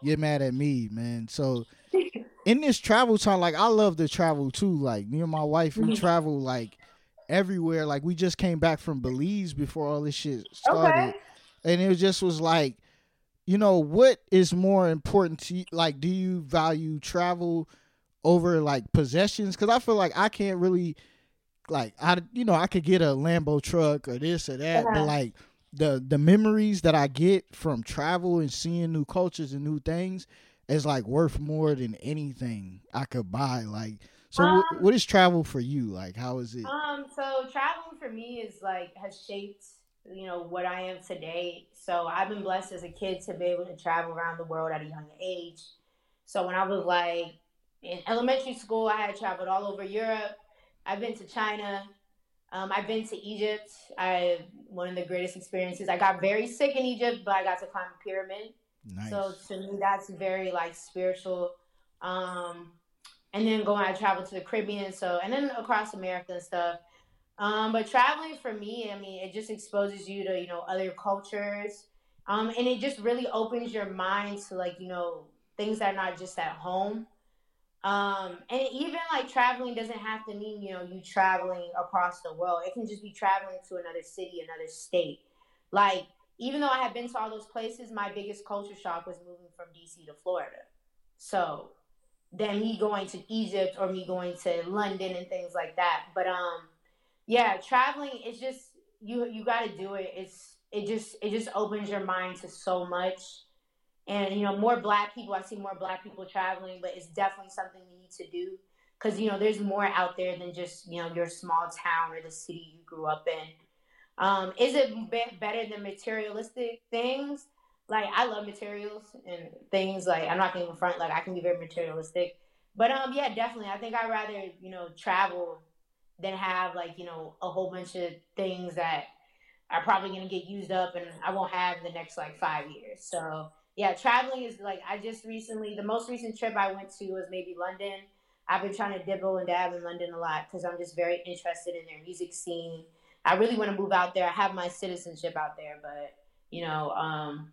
get mad at me, man. So in this travel time, like I love to travel too. Like me and my wife, we travel like everywhere. Like we just came back from Belize before all this shit Okay. started, and it just was like, you know, what is more important to you? Like, do you value travel over like possessions? Because I feel like I can't really like I you know I could get a Lambo truck or this or that, but Yeah. like the the memories that I get from travel and seeing new cultures and new things is like worth more than anything I could buy. Like, so what Um, what is travel for you? Like, how is it? um, so traveling for me is like has shaped, you know, what I am today. So I've been blessed as a kid to be able to travel around the world at a young age. So when I was like in elementary school, I had traveled all over Europe. I've been to China. Um, I've been to Egypt. I one of the greatest experiences. I got very sick in Egypt, but I got to climb a pyramid. So Nice. to me, that's very like spiritual. Um, and then going, I traveled to the Caribbean, so and then across America and stuff. Um, but traveling for me, I mean, it just exposes you to you know other cultures, um, and it just really opens your mind to like you know things that are not just at home. Um, and even like traveling doesn't have to mean, you know, you traveling across the world. It can just be traveling to another city, another state. Like, even though I have been to all those places, my biggest culture shock was moving from D C to Florida. So then me going to Egypt or me going to London and things like that. But um yeah, traveling is just you you gotta do it. It's it just it just opens your mind to so much, and you know more black people, I see more black people traveling, but it's definitely something we need to do because you know there's more out there than just you know your small town or the city you grew up in. Um, is it be- better than materialistic things? Like I love materials and things, like I'm not gonna even front, like I can be very materialistic, but um yeah, definitely I think I'd rather you know travel than have like you know a whole bunch of things that are probably going to get used up and I won't have the next like five years. So yeah, traveling is like I just recently the most recent trip I went to was maybe London. I've been trying to dibble and dab in London a lot because I'm just very interested in their music scene. I really want to move out there. I have my citizenship out there, but you know, um,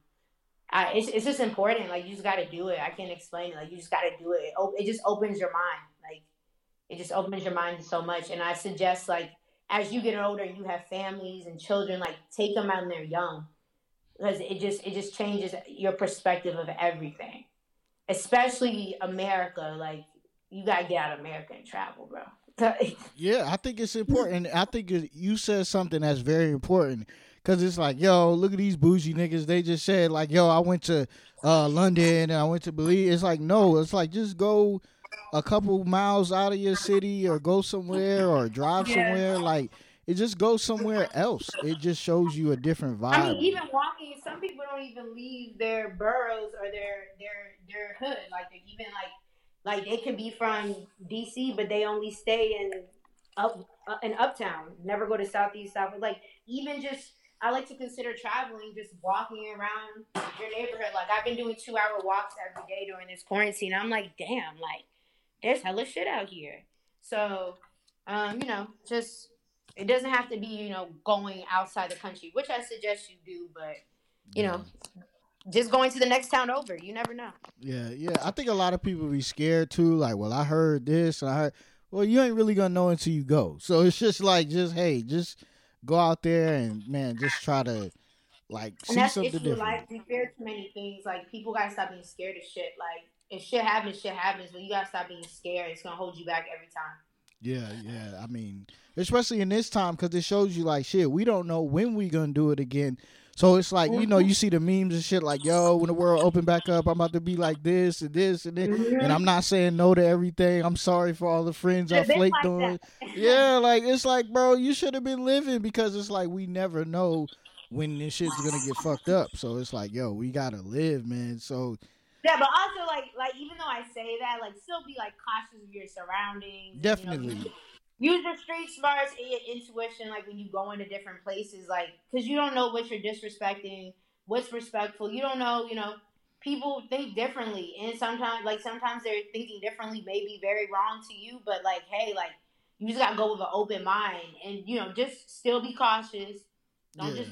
I, it's it's just important. Like you just got to do it. I can't explain it. Like you just got to do it. It, op- it just opens your mind. Like it just opens your mind so much. And I suggest like as you get older and you have families and children, like take them out when they're young because it just it just changes your perspective of everything, especially America. Like you gotta get out of America and travel, bro. Yeah, I think it's important. I think it, you said something that's very important because it's like, yo, look at these bougie niggas. They just said like, yo, I went to uh, London and I went to Belize. It's like, no, it's like just go a couple miles out of your city or go somewhere or drive Yeah. somewhere. Like it just goes somewhere else. It just shows you a different I mean, vibe. even walking, some people don't even leave their boroughs or their their their hood. Like they even like like they could be from D C, but they only stay in up uh, in uptown. Never go to southeast south. Like even just I like to consider traveling, just walking around your neighborhood. Like I've been doing two hour walks every day during this quarantine. I'm like, damn, like there's hella shit out here. So, um, you know, just it doesn't have to be, you know, going outside the country, which I suggest you do, but you Yeah. know, just going to the next town over. You never know. Yeah, yeah. I think a lot of people be scared too. Like, well, I heard this and I heard. Well, you ain't really gonna know until you go. So it's just like, just hey, just go out there and man, just try to like And see that's the something issue with life. different. We fear too many things. Like people gotta stop being scared of shit. Like if shit happens, shit happens, but you gotta stop being scared. It's gonna hold you back every time. Yeah, yeah. I mean, especially in this time, because it shows you like shit. We don't know when we gonna do it again. So it's like you know, Mm-hmm. you see the memes and shit like, yo, when the world open back up, I'm about to be like this and this and this. And I'm Mm-hmm. not saying no to everything. I'm sorry for all the friends Should I have been flaked like on. that. Yeah, like it's like, bro, you should have been living because it's like we never know when this shit's gonna get fucked up. So it's like, yo, we gotta live, man. So Yeah, but also like like even though I say that, like still be like cautious of your surroundings and you know use definitely, use your street smarts and your intuition like when you go into different places, like because you don't know what you're disrespecting, what's respectful. You don't know, you know, people think differently, and sometimes like sometimes they're thinking differently may be very wrong to you, but like hey, like you just gotta go with an open mind and you know just still be cautious. Don't just yeah. give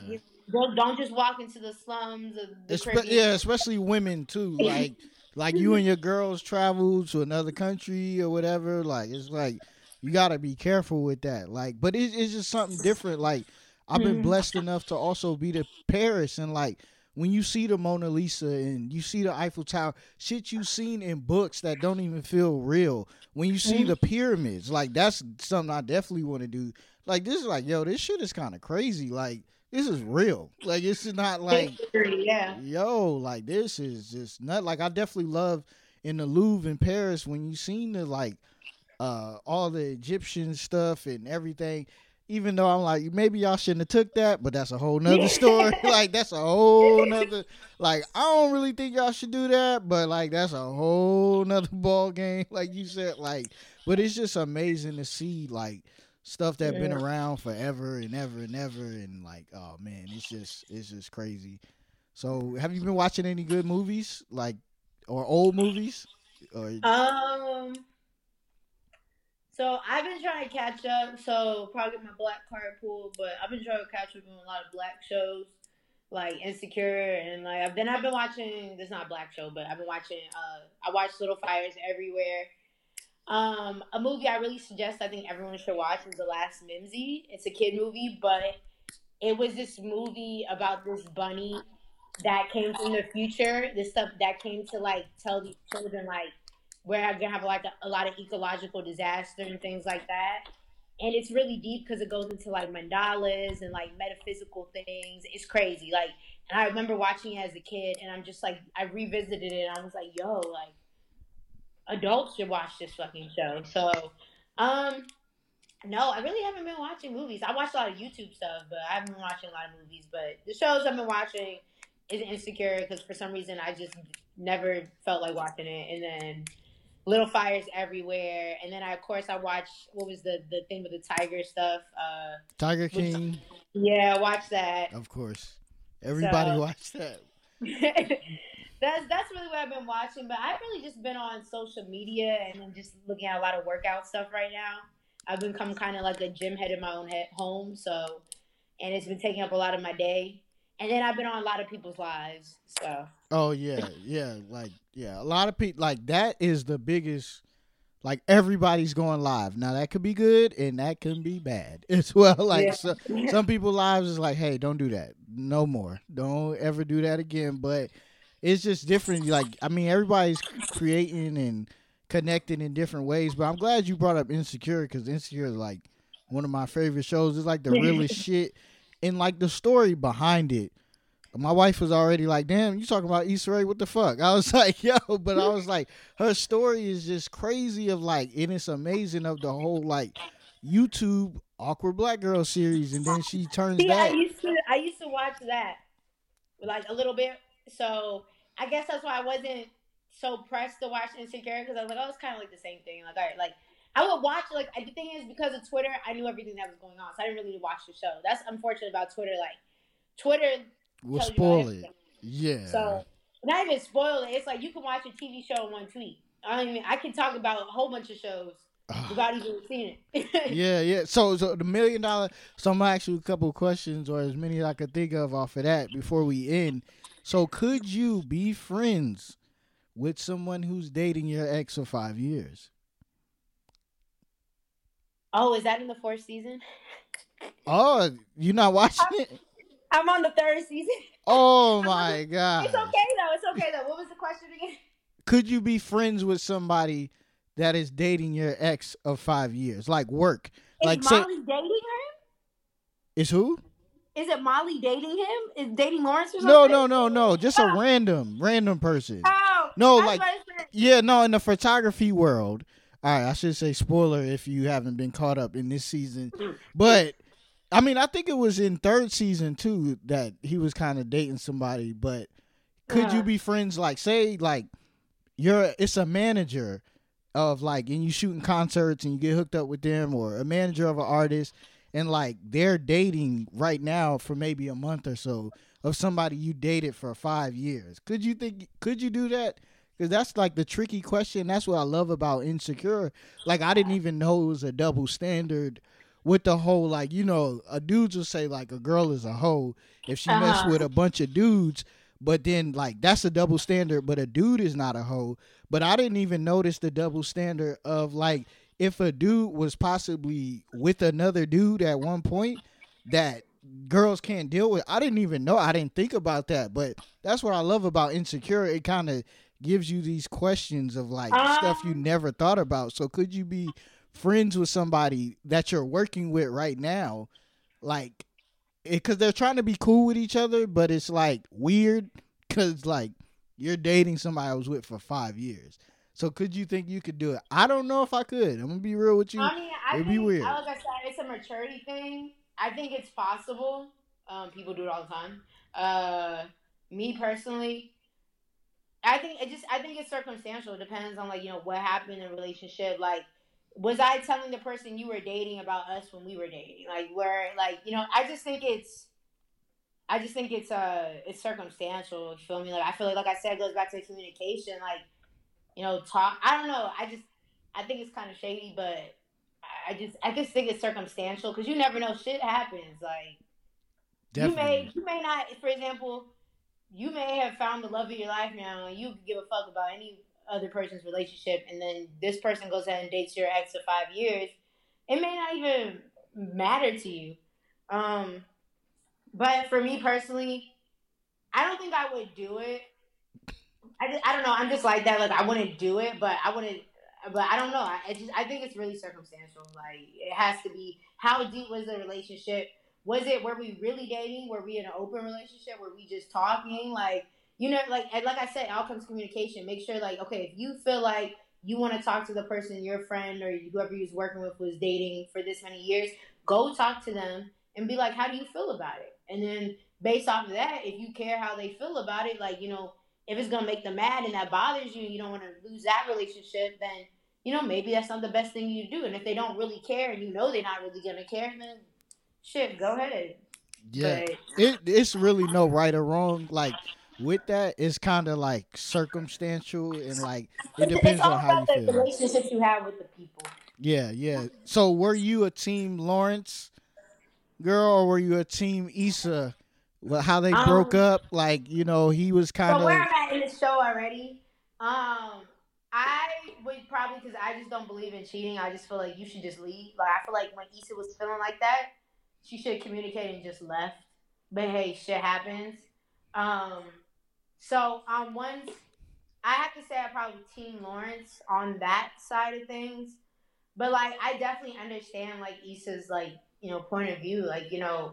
Don't, don't just walk into the slums of the Espe- Caribbean. yeah, especially women too. Like, like you and your girls travel to another country or whatever. Like, it's like you gotta be careful with that. Like, but it, it's just something different. Like, I've been blessed enough to also be to Paris, and like when you see the Mona Lisa and you see the Eiffel Tower, shit you seen in books that don't even feel real. When you see the pyramids, like that's something I definitely want to do. Like, this is like, yo, this shit is kind of crazy. Like, this is real. Like, it's not like, yeah. yo, like this is just not like I definitely love in the Louvre in Paris when you seen the like uh all the Egyptian stuff and everything. Even though I'm like, maybe y'all shouldn't have took that, but that's a whole nother story. Like, that's a whole nother, like, I don't really think y'all should do that, but like, that's a whole nother ball game. Like you said, like, but it's just amazing to see like stuff that been around forever and ever and ever, and like, oh man, it's just it's just crazy. So, have you been watching any good movies, like, or old movies? Or Um. So I've been trying to catch up. So probably get my black card pulled, but I've been trying to catch up on a lot of black shows, like Insecure, and like I've then I've been watching. This is not a black show, but I've been watching. Uh, I watched Little Fires Everywhere. Um, a movie I really suggest I think everyone should watch is The Last Mimsy. It's a kid movie, but it was this movie about this bunny that came from the future. This stuff that came to like tell these children like we're gonna have like a, a lot of ecological disaster and things like that. And it's really deep because it goes into like mandalas and like metaphysical things. It's crazy. Like, and I remember watching it as a kid, and I'm just like, I revisited it, and I was like, yo, like, adults should watch this fucking show. So, um, no, I really haven't been watching movies. I watch a lot of YouTube stuff, but I haven't been watching a lot of movies. But the shows I've been watching is Insecure because for some reason I just never felt like watching it, and then Little Fires Everywhere, and then I, of course I watched what was the the thing with the tiger stuff. Uh, Tiger King. Which, yeah, watch that. Of course, everybody so, watched that. that's that's really what I've been watching. But I've really just been on social media and then just looking at a lot of workout stuff right now. I've become kind of like a gym head in my own head, home, so and it's been taking up a lot of my day. And then I've been on a lot of people's lives. So. Oh yeah, yeah, like yeah, a lot of people like that is the biggest. Like everybody's going live now. That could be good and that can be bad as well. Like yeah. so, some people's lives is like, hey, don't do that, no more, don't ever do that again. But it's just different. Like I mean, everybody's creating and connecting in different ways. But I'm glad you brought up Insecure because Insecure is like one of my favorite shows. It's like the realest shit. And like the story behind it, my wife was already like, damn, you talking about Issa Rae, what the fuck? I was like, yo, but I was like, her story is just crazy of like, and it's amazing of the whole like YouTube Awkward Black Girl series. And then she turns See, that. I used to, I used to watch that like a little bit. So I guess that's why I wasn't so pressed to watch Insecure because I was like, oh, it's kind of like the same thing. Like, all right, like, I would watch, like, the thing is, because of Twitter, I knew everything that was going on, so I didn't really watch the show. That's unfortunate about Twitter. Like, Twitter will spoil it. Yeah. So, not even spoil it. It's like you can watch a T V show in one tweet. I don't even, I can talk about a whole bunch of shows without even seeing it. yeah, yeah. So, so the million dollar, so I'm going to ask you a couple of questions, or as many as I could think of off of that before we end. So, could you be friends with someone who's dating your ex for five years? Oh, is that in the fourth season? Oh, you not watching I'm, it? I'm on the third season. Oh my god! It's okay though. It's okay though. What was the question again? Could you be friends with somebody that is dating your ex of five years, like work? Is like Molly say, dating him? Is who? Is it Molly dating him? Is dating Lawrence or something? No, no, no, no. Just a random, random person. Oh, no, like yeah, no. In the photography world. All right, I should say spoiler if you haven't been caught up in this season. But, I mean, I think it was in third season, too, that he was kind of dating somebody. But could uh-huh. you be friends, like, say, like, you're it's a manager of, like, and you shooting concerts and you get hooked up with them, or a manager of an artist, and, like, they're dating right now for maybe a month or so of somebody you dated for five years. Could you think, could you do that? Because that's like the tricky question. That's what I love about Insecure. Like, I didn't even know it was a double standard with the whole like you know a dudes will say like a girl is a hoe if she mess Uh-huh. with a bunch of dudes, but then like that's a double standard. But a dude is not a hoe. But I didn't even notice the double standard of like if a dude was possibly with another dude at one point that girls can't deal with. I didn't even know. I didn't think about that. But that's what I love about Insecure. It kind of gives you these questions of like stuff you Um, never thought about. So could you be friends with somebody that you're working with right now, like, because they're trying to be cool with each other, but it's like weird because like you're dating somebody I was with for five years. So could you think you could do it? I don't know if I could. I'm gonna be real with you. I mean, I It'd be think, weird. like I said, it's a maturity thing. I think it's possible. Um, people do it all the time. Uh, me personally, I think it just I think it's circumstantial. It depends on like you know what happened in a relationship. Like, was I telling the person you were dating about us when we were dating? Like, where like you know I just think it's I just think it's uh it's circumstantial. You feel me? Like I feel like like I said, it goes back to communication. Like you know talk. I don't know. I just I think it's kind of shady, but I just I just think it's circumstantial because you never know. Shit happens. Like you may Definitely. you may not. For example, you may have found the love of your life now and you could give a fuck about any other person's relationship and then this person goes ahead and dates your ex of five years, it may not even matter to you. Um, but for me personally, I don't think I would do it. I, just, I don't know. I'm just like that. Like I wouldn't do it, but I wouldn't. But I don't know. I, I just I think it's really circumstantial. Like it has to be. How deep was the relationship? Was it were we really dating? Were we in an open relationship? Were we just talking? Like you know, like and like I said, outcomes communication. Make sure like okay, if you feel like you want to talk to the person your friend or whoever you was working with was dating for this many years, go talk to them and be like, how do you feel about it? And then based off of that, if you care how they feel about it, like you know if it's gonna make them mad and that bothers you and you don't want to lose that relationship, then you know maybe that's not the best thing you do. And if they don't really care and you know they're not really gonna care, then shit, go ahead. Yeah, But it it's really no right or wrong. Like with that, it's kind of like circumstantial and like it it's, it's depends on all how you about the feel. relationships you have with the people. Yeah, yeah. So were you a team Lawrence girl or were you a team Issa? Well, how they broke Um, up, like you know, he was kind so where of I'm at in the show already, um, I would probably because I just don't believe in cheating. I just feel like you should just leave. Like I feel like when Issa was feeling like that, she should communicate and just left. But hey, shit happens. Um, so on one, I have to say I probably team Lawrence on that side of things. But like I definitely understand like Issa's like you know point of view. Like you know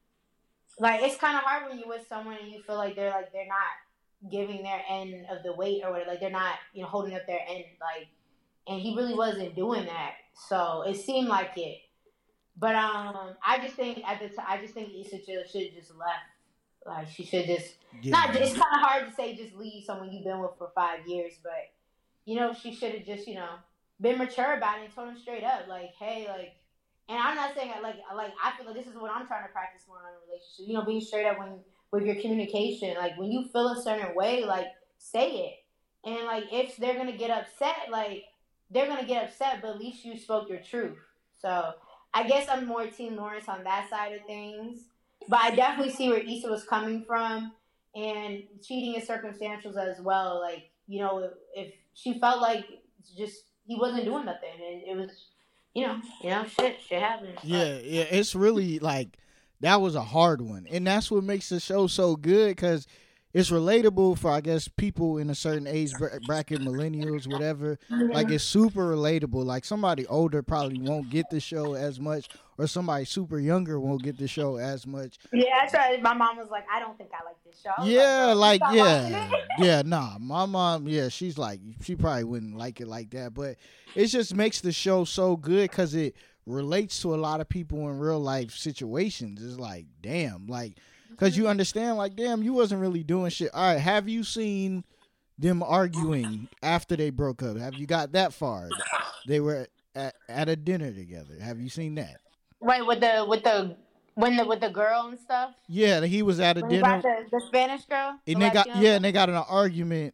like it's kind of hard when you're with someone and you feel like they're like they're not giving their end of the weight or whatever. Like they're not you know holding up their end. Like and he really wasn't doing that. So it seemed like it. But um, I just think at the time, I just think Issa should should just left. Like she should just not. yeah, It's kind of hard to say just leave someone you've been with for five years, but you know she should have just you know been mature about it and told him straight up like, hey, like. And I'm not saying like like I feel like this is what I'm trying to practice more in a relationship. You know, being straight up when with your communication. Like when you feel a certain way, like say it. And like if they're gonna get upset, like they're gonna get upset, but at least you spoke your truth. So I guess I'm more Team Lawrence on that side of things. But I definitely see where Issa was coming from, and cheating is circumstantial as well. Like you know, if she felt like just he wasn't doing nothing, and it was, you know, you know, shit, shit happens. But yeah, yeah. It's really like that was a hard one, and that's what makes the show so good because it's relatable for I guess people in a certain age bra- bracket, millennials, whatever. Like mhm. it's super relatable. Like somebody older probably won't get the show as much, or somebody super younger won't get the show as much. Yeah, that's right. My mom was like, I don't think I like this show. I was like, Yeah, bro, you like stop watching yeah, it. yeah. Nah, my mom. Yeah, she's like she probably wouldn't like it like that, but it just makes the show so good because it relates to a lot of people in real life situations. It's like damn, like because you understand, like damn, you wasn't really doing shit. All right, have you seen them arguing after they broke up? Have you got that far? They were at, at a dinner together. Have you seen that? Right with the with the when the with the girl and stuff. Yeah, he was at a When he brought dinner the, the Spanish girl, the and they got Latino yeah, girl. and they got in an argument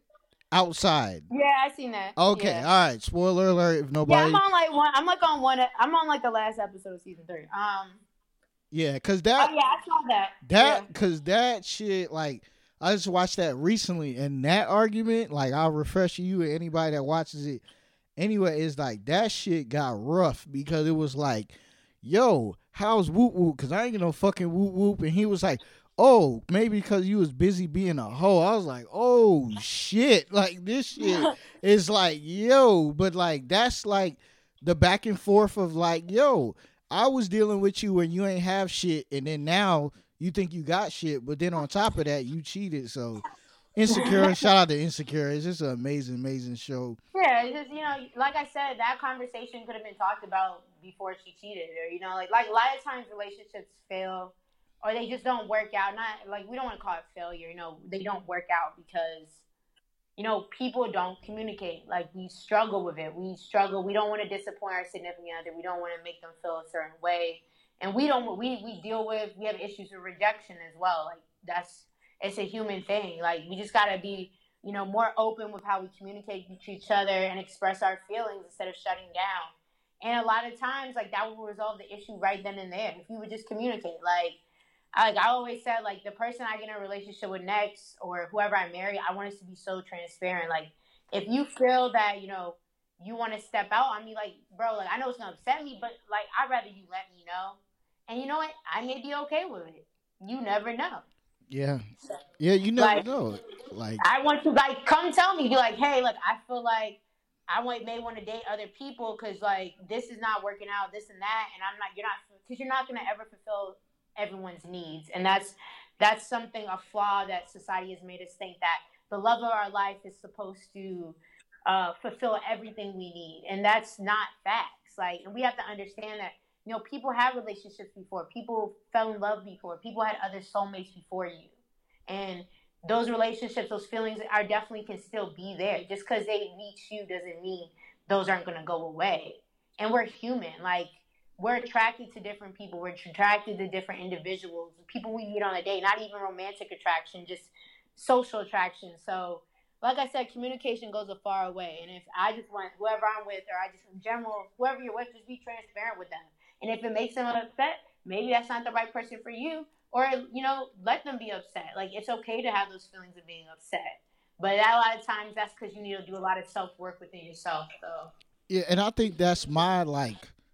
outside. Yeah, I seen that. Okay, Yeah. all right. Spoiler alert if nobody. Yeah, I'm on like one. I'm like on one. I'm on like the last episode of season three. Um. Yeah, cause that. Oh yeah, I saw that. That, yeah. cause that shit, like, I just watched that recently, and that argument, like, I'll refresh you and anybody that watches it. Anyway, is like that shit got rough because it was like, yo, how's Whoop Whoop? Cause I ain't get no fucking Whoop Whoop, and he was like, oh, maybe because you was busy being a hoe. I was like, oh shit, like this shit is like, yo, but like that's like the back and forth of like, yo, I was dealing with you when you ain't have shit, and then now you think you got shit, but then on top of that, you cheated. So Insecure, shout out to Insecure. It's just an amazing, amazing show. Yeah, it's just, you know, like I said, that conversation could have been talked about before she cheated, or you know, like like a lot of times relationships fail, or they just don't work out. Not like we don't want to call it failure. You know, they don't work out because you know people don't communicate. Like we struggle with it. We struggle. We don't want to disappoint our significant other. We don't want to make them feel a certain way, and we don't. We we deal with. We have issues with rejection as well. Like that's it's a human thing. Like we just gotta be, you know, more open with how we communicate to each other and express our feelings instead of shutting down. And a lot of times, like that will resolve the issue right then and there if you would just communicate. Like, I, like I always said, like the person I get in a relationship with next, or whoever I marry, I want us to be so transparent. Like, if you feel that you know you want to step out on me, like, bro, like I know it's gonna upset me, but like I'd rather you let me know. And you know what? I may be okay with it. You never know. Yeah, yeah, you never like, know. Like, I want to like come tell me, be like, hey, look, I feel like I might may want to date other people because like this is not working out, this and that, and I'm not. You're not because you're not gonna ever fulfill everyone's needs, and that's that's something a flaw that society has made us think that the love of our life is supposed to uh, fulfill everything we need, and that's not facts. Like, and we have to understand that. You know, people have relationships before. People fell in love before. People had other soulmates before you. And those relationships, those feelings are definitely can still be there. Just because they reach you doesn't mean those aren't going to go away. And we're human. Like, we're attracted to different people. We're attracted to different individuals. People we meet on a date. Not even romantic attraction, just social attraction. So, like I said, communication goes a far way. And if I just want whoever I'm with, or I just, in general, whoever you're with, just be transparent with them. And if it makes them upset, maybe that's not the right person for you. Or, you know, let them be upset. Like, it's okay to have those feelings of being upset. But a lot of times, that's because you need to do a lot of self-work within yourself. So yeah, and I think that's my, like,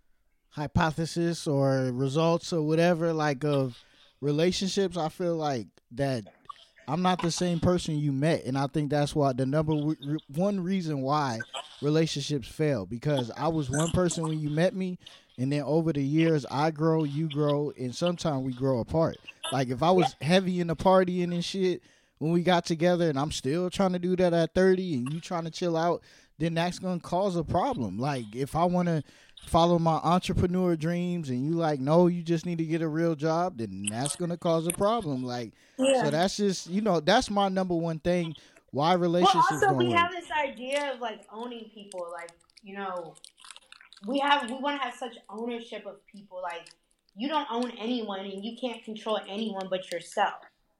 hypothesis or results or whatever, like, of relationships. I feel like that I'm not the same person you met. And I think that's why the number w- one reason why relationships fail. Because I was one person when you met me. And then over the years, I grow, you grow, and sometimes we grow apart. Like, if I was heavy in the partying and shit when we got together, and I'm still trying to do that at thirty, and you trying to chill out, then that's going to cause a problem. Like, if I want to follow my entrepreneur dreams, and you like, no, you just need to get a real job, then that's going to cause a problem. Like, yeah. So that's just, you know, that's my number one thing. Why relationships well, also, don't we work. have this idea of, like, owning people, like, you know, we have we want to have such ownership of people. Like, you don't own anyone and you can't control anyone but yourself.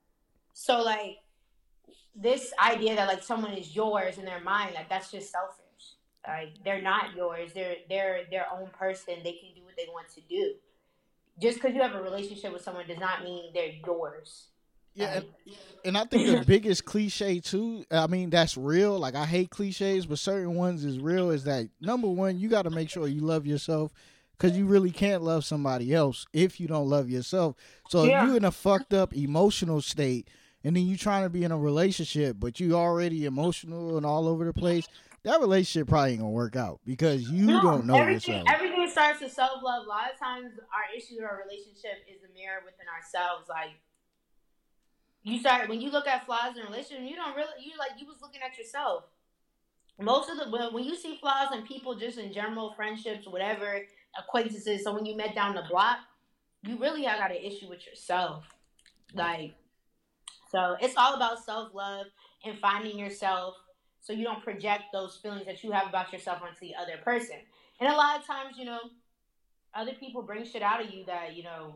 So like this idea that like someone is yours in their mind, like that's just selfish. Like, they're not yours. They're they're their own person. They can do what they want to do. Just because you have a relationship with someone does not mean they're yours. Yeah, and, and I think the biggest cliche too, I mean, that's real. Like, I hate cliches, but certain ones is real, is that, number one, you got to make sure you love yourself, because you really can't love somebody else if you don't love yourself. So yeah. If you're in a fucked up emotional state, and then you trying to be in a relationship, but you already emotional and all over the place, that relationship probably ain't going to work out, because you no, don't know everything, yourself. Everything starts with self-love. A lot of times our issues in our relationship is a mirror within ourselves. Like, You start when you look at flaws in a relationship, you don't really you like you was looking at yourself. Most of the when, when you see flaws in people, just in general, friendships, whatever, acquaintances. So when you met down the block, you really have got an issue with yourself. Like, so it's all about self love and finding yourself, so you don't project those feelings that you have about yourself onto the other person. And a lot of times, you know, other people bring shit out of you that you know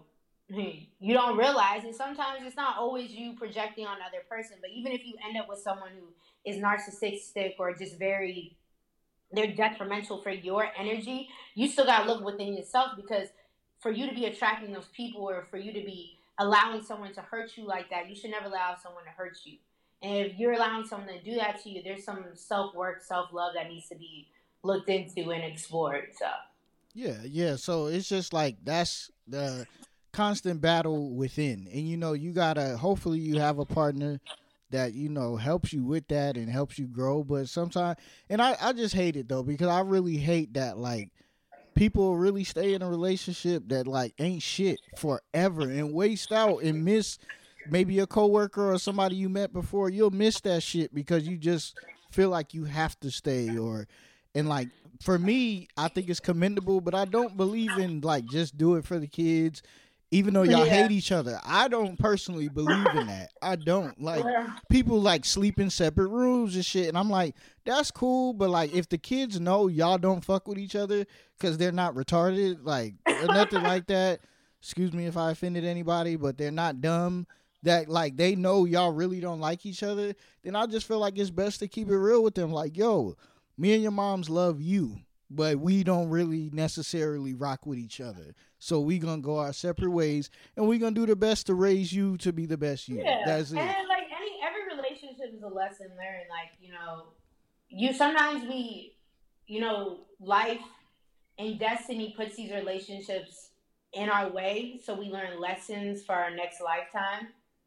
you don't realize, and sometimes it's not always you projecting on another person, but even if you end up with someone who is narcissistic or just very, they're detrimental for your energy, you still got to look within yourself, because for you to be attracting those people, or for you to be allowing someone to hurt you like that, you should never allow someone to hurt you. And if you're allowing someone to do that to you, there's some self-work, self-love that needs to be looked into and explored. So Yeah, yeah. So it's just like that's the constant battle within. And you know, you gotta hopefully you have a partner that, you know, helps you with that and helps you grow. But sometimes and I, I just hate it though, because I really hate that like people really stay in a relationship that like ain't shit forever and waste out and miss maybe a coworker or somebody you met before. You'll miss that shit because you just feel like you have to stay. Or and like for me, I think it's commendable, but I don't believe in like just do it for the kids, even though y'all yeah, hate each other. I don't personally believe in that. I don't like yeah, people like sleep in separate rooms and shit. And I'm like, that's cool, but like if the kids know y'all don't fuck with each other because they're not retarded, like or nothing like that. Excuse me if I offended anybody, but they're not dumb. That like they know y'all really don't like each other, then I just feel like it's best to keep it real with them. Like, yo, me and your moms love you, but we don't really necessarily rock with each other. So we gonna go our separate ways, and we gonna do the best to raise you to be the best you. yeah. That's it. And like any every relationship is a lesson learned. Like, you know, you sometimes we, you know, life and destiny puts these relationships in our way, so we learn lessons for our next lifetime.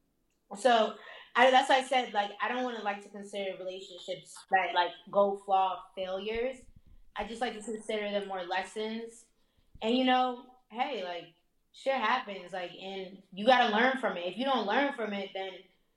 So I, that's why I said, like, I don't want to like to consider relationships that like go flaw failures. I just like to consider them more lessons. And you know, hey, like shit happens, like, and you got to learn from it. If you don't learn from it, then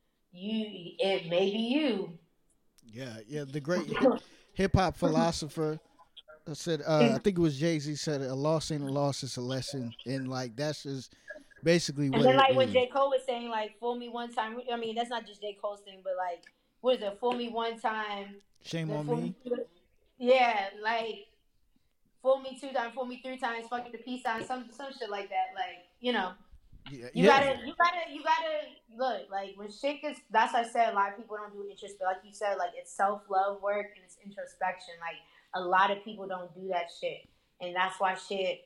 you it may be you. Yeah, yeah. The great hip hop philosopher said, uh, I think it was Jay Z said, a loss ain't a loss, it's a lesson, and like that's just basically And what then it like when is. J Cole was saying like fool me one time, I mean that's not just J Cole's thing, but like what is it? Fool me one time, Shame then on fool me. me. Two, yeah, like fool me two times, fool me three times, fuck the peace sign, some some shit like that. Like, you know, Yeah, you yeah, gotta, you gotta, you gotta look. Like when shit gets, that's why I said a lot of people don't do introspection. Like you said, like it's self love work and it's introspection. Like a lot of people don't do that shit, and that's why shit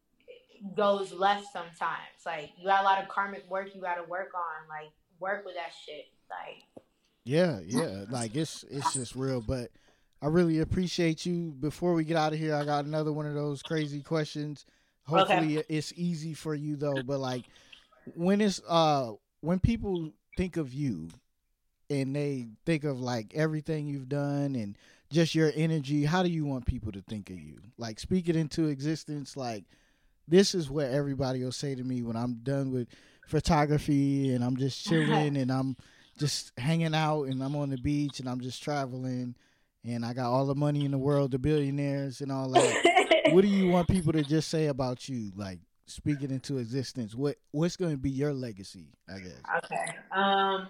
goes left sometimes. Like you got a lot of karmic work you gotta work on. Like work with that shit. Like yeah, yeah. Like it's it's just real. But I really appreciate you. Before we get out of here, I got another one of those crazy questions. okay. Hopefully, it's easy for you though. But like when it's uh when people think of you and they think of like everything you've done and just your energy, how do you want people to think of you? Like speak it into existence. Like this is what everybody will say to me when I'm done with photography and I'm just chilling and I'm just hanging out and I'm on the beach and I'm just traveling and I got all the money in the world, the billionaires and all that. What do you want people to just say about you? Like speak it into existence. What what's going to be your legacy? I guess. Okay. Um.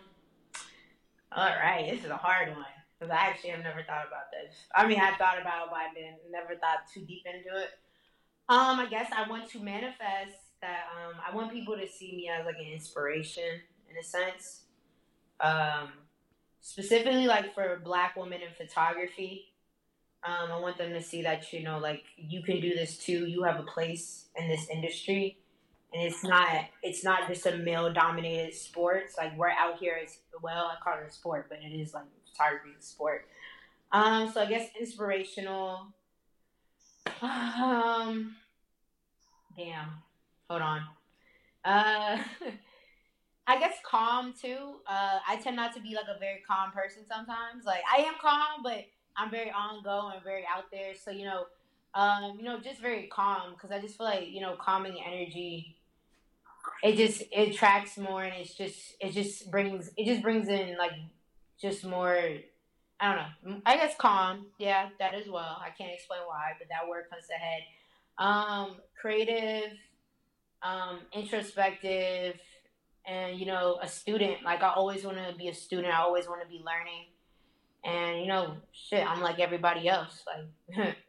All right. This is a hard one because I actually have never thought about this. I mean, I thought about it, but I didn't never thought too deep into it. Um, I guess I want to manifest that. Um, I want people to see me as like an inspiration in a sense. Um, specifically like for Black women in photography. Um, I want them to see that you know, like you can do this too. You have a place in this industry, and it's not it's not just a male dominated sport. It's like we're out here as well. I call it a sport, but it is like photography is a sport. Um, so I guess inspirational. Um, damn. Hold on. Uh, I guess calm too. Uh, I tend not to be like a very calm person sometimes. Like I am calm, but I'm very on go and very out there. So you know, um, you know, just very calm because I just feel like you know, calming energy. It just it attracts more, and it's just it just brings it just brings in like just more. I don't know. I guess calm. Yeah, that as well. I can't explain why, but that word comes to head. Um, creative, um, introspective, and you know, a student. Like I always want to be a student. I always want to be learning. And you know, shit, I'm like everybody else. Like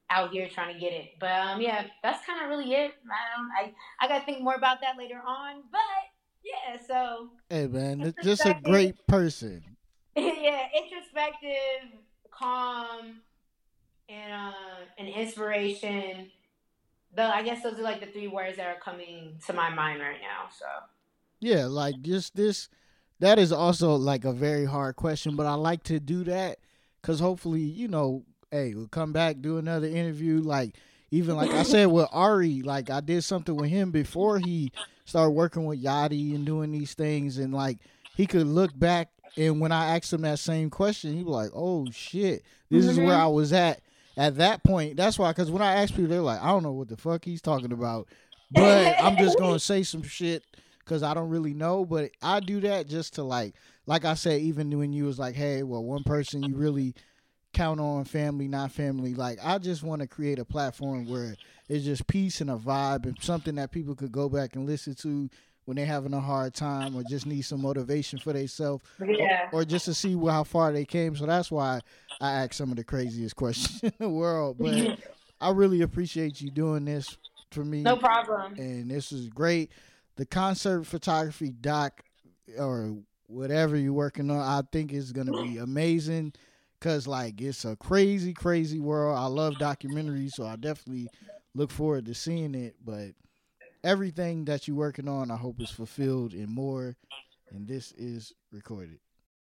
out here trying to get it. But um, yeah, that's kind of really it. I don't, I I gotta think more about that later on. But yeah, so Hey man, just a great person. Yeah, introspective, calm, and uh, and inspiration. Though I guess those are like the three words that are coming to my mind right now. So Yeah, like just this. That is also like a very hard question, but I like to do that because hopefully, you know, hey, we'll come back, do another interview. Like, even like I said with Ari, like I did something with him before he started working with Yachty and doing these things. And like, he could look back, and when I asked him that same question, he was like, oh shit, this is where I was at at that point. That's why, because when I ask people, they're like, I don't know what the fuck he's talking about, but I'm just going to say some shit because I don't really know. But I do that just to like, like I said, even when you was like, hey, well, one person you really count on, family, not family. Like, I just want to create a platform where it's just peace and a vibe and something that people could go back and listen to when they're having a hard time or just need some motivation for themselves, yeah. or, or just to see how far they came. So that's why I ask some of the craziest questions in the world. But I really appreciate you doing this for me. No problem. And this is great. The concert photography doc or whatever you're working on, I think is going to be amazing because, like, it's a crazy, crazy world. I love documentaries, so I definitely look forward to seeing it. But everything that you're working on, I hope is fulfilled and more. And this is recorded.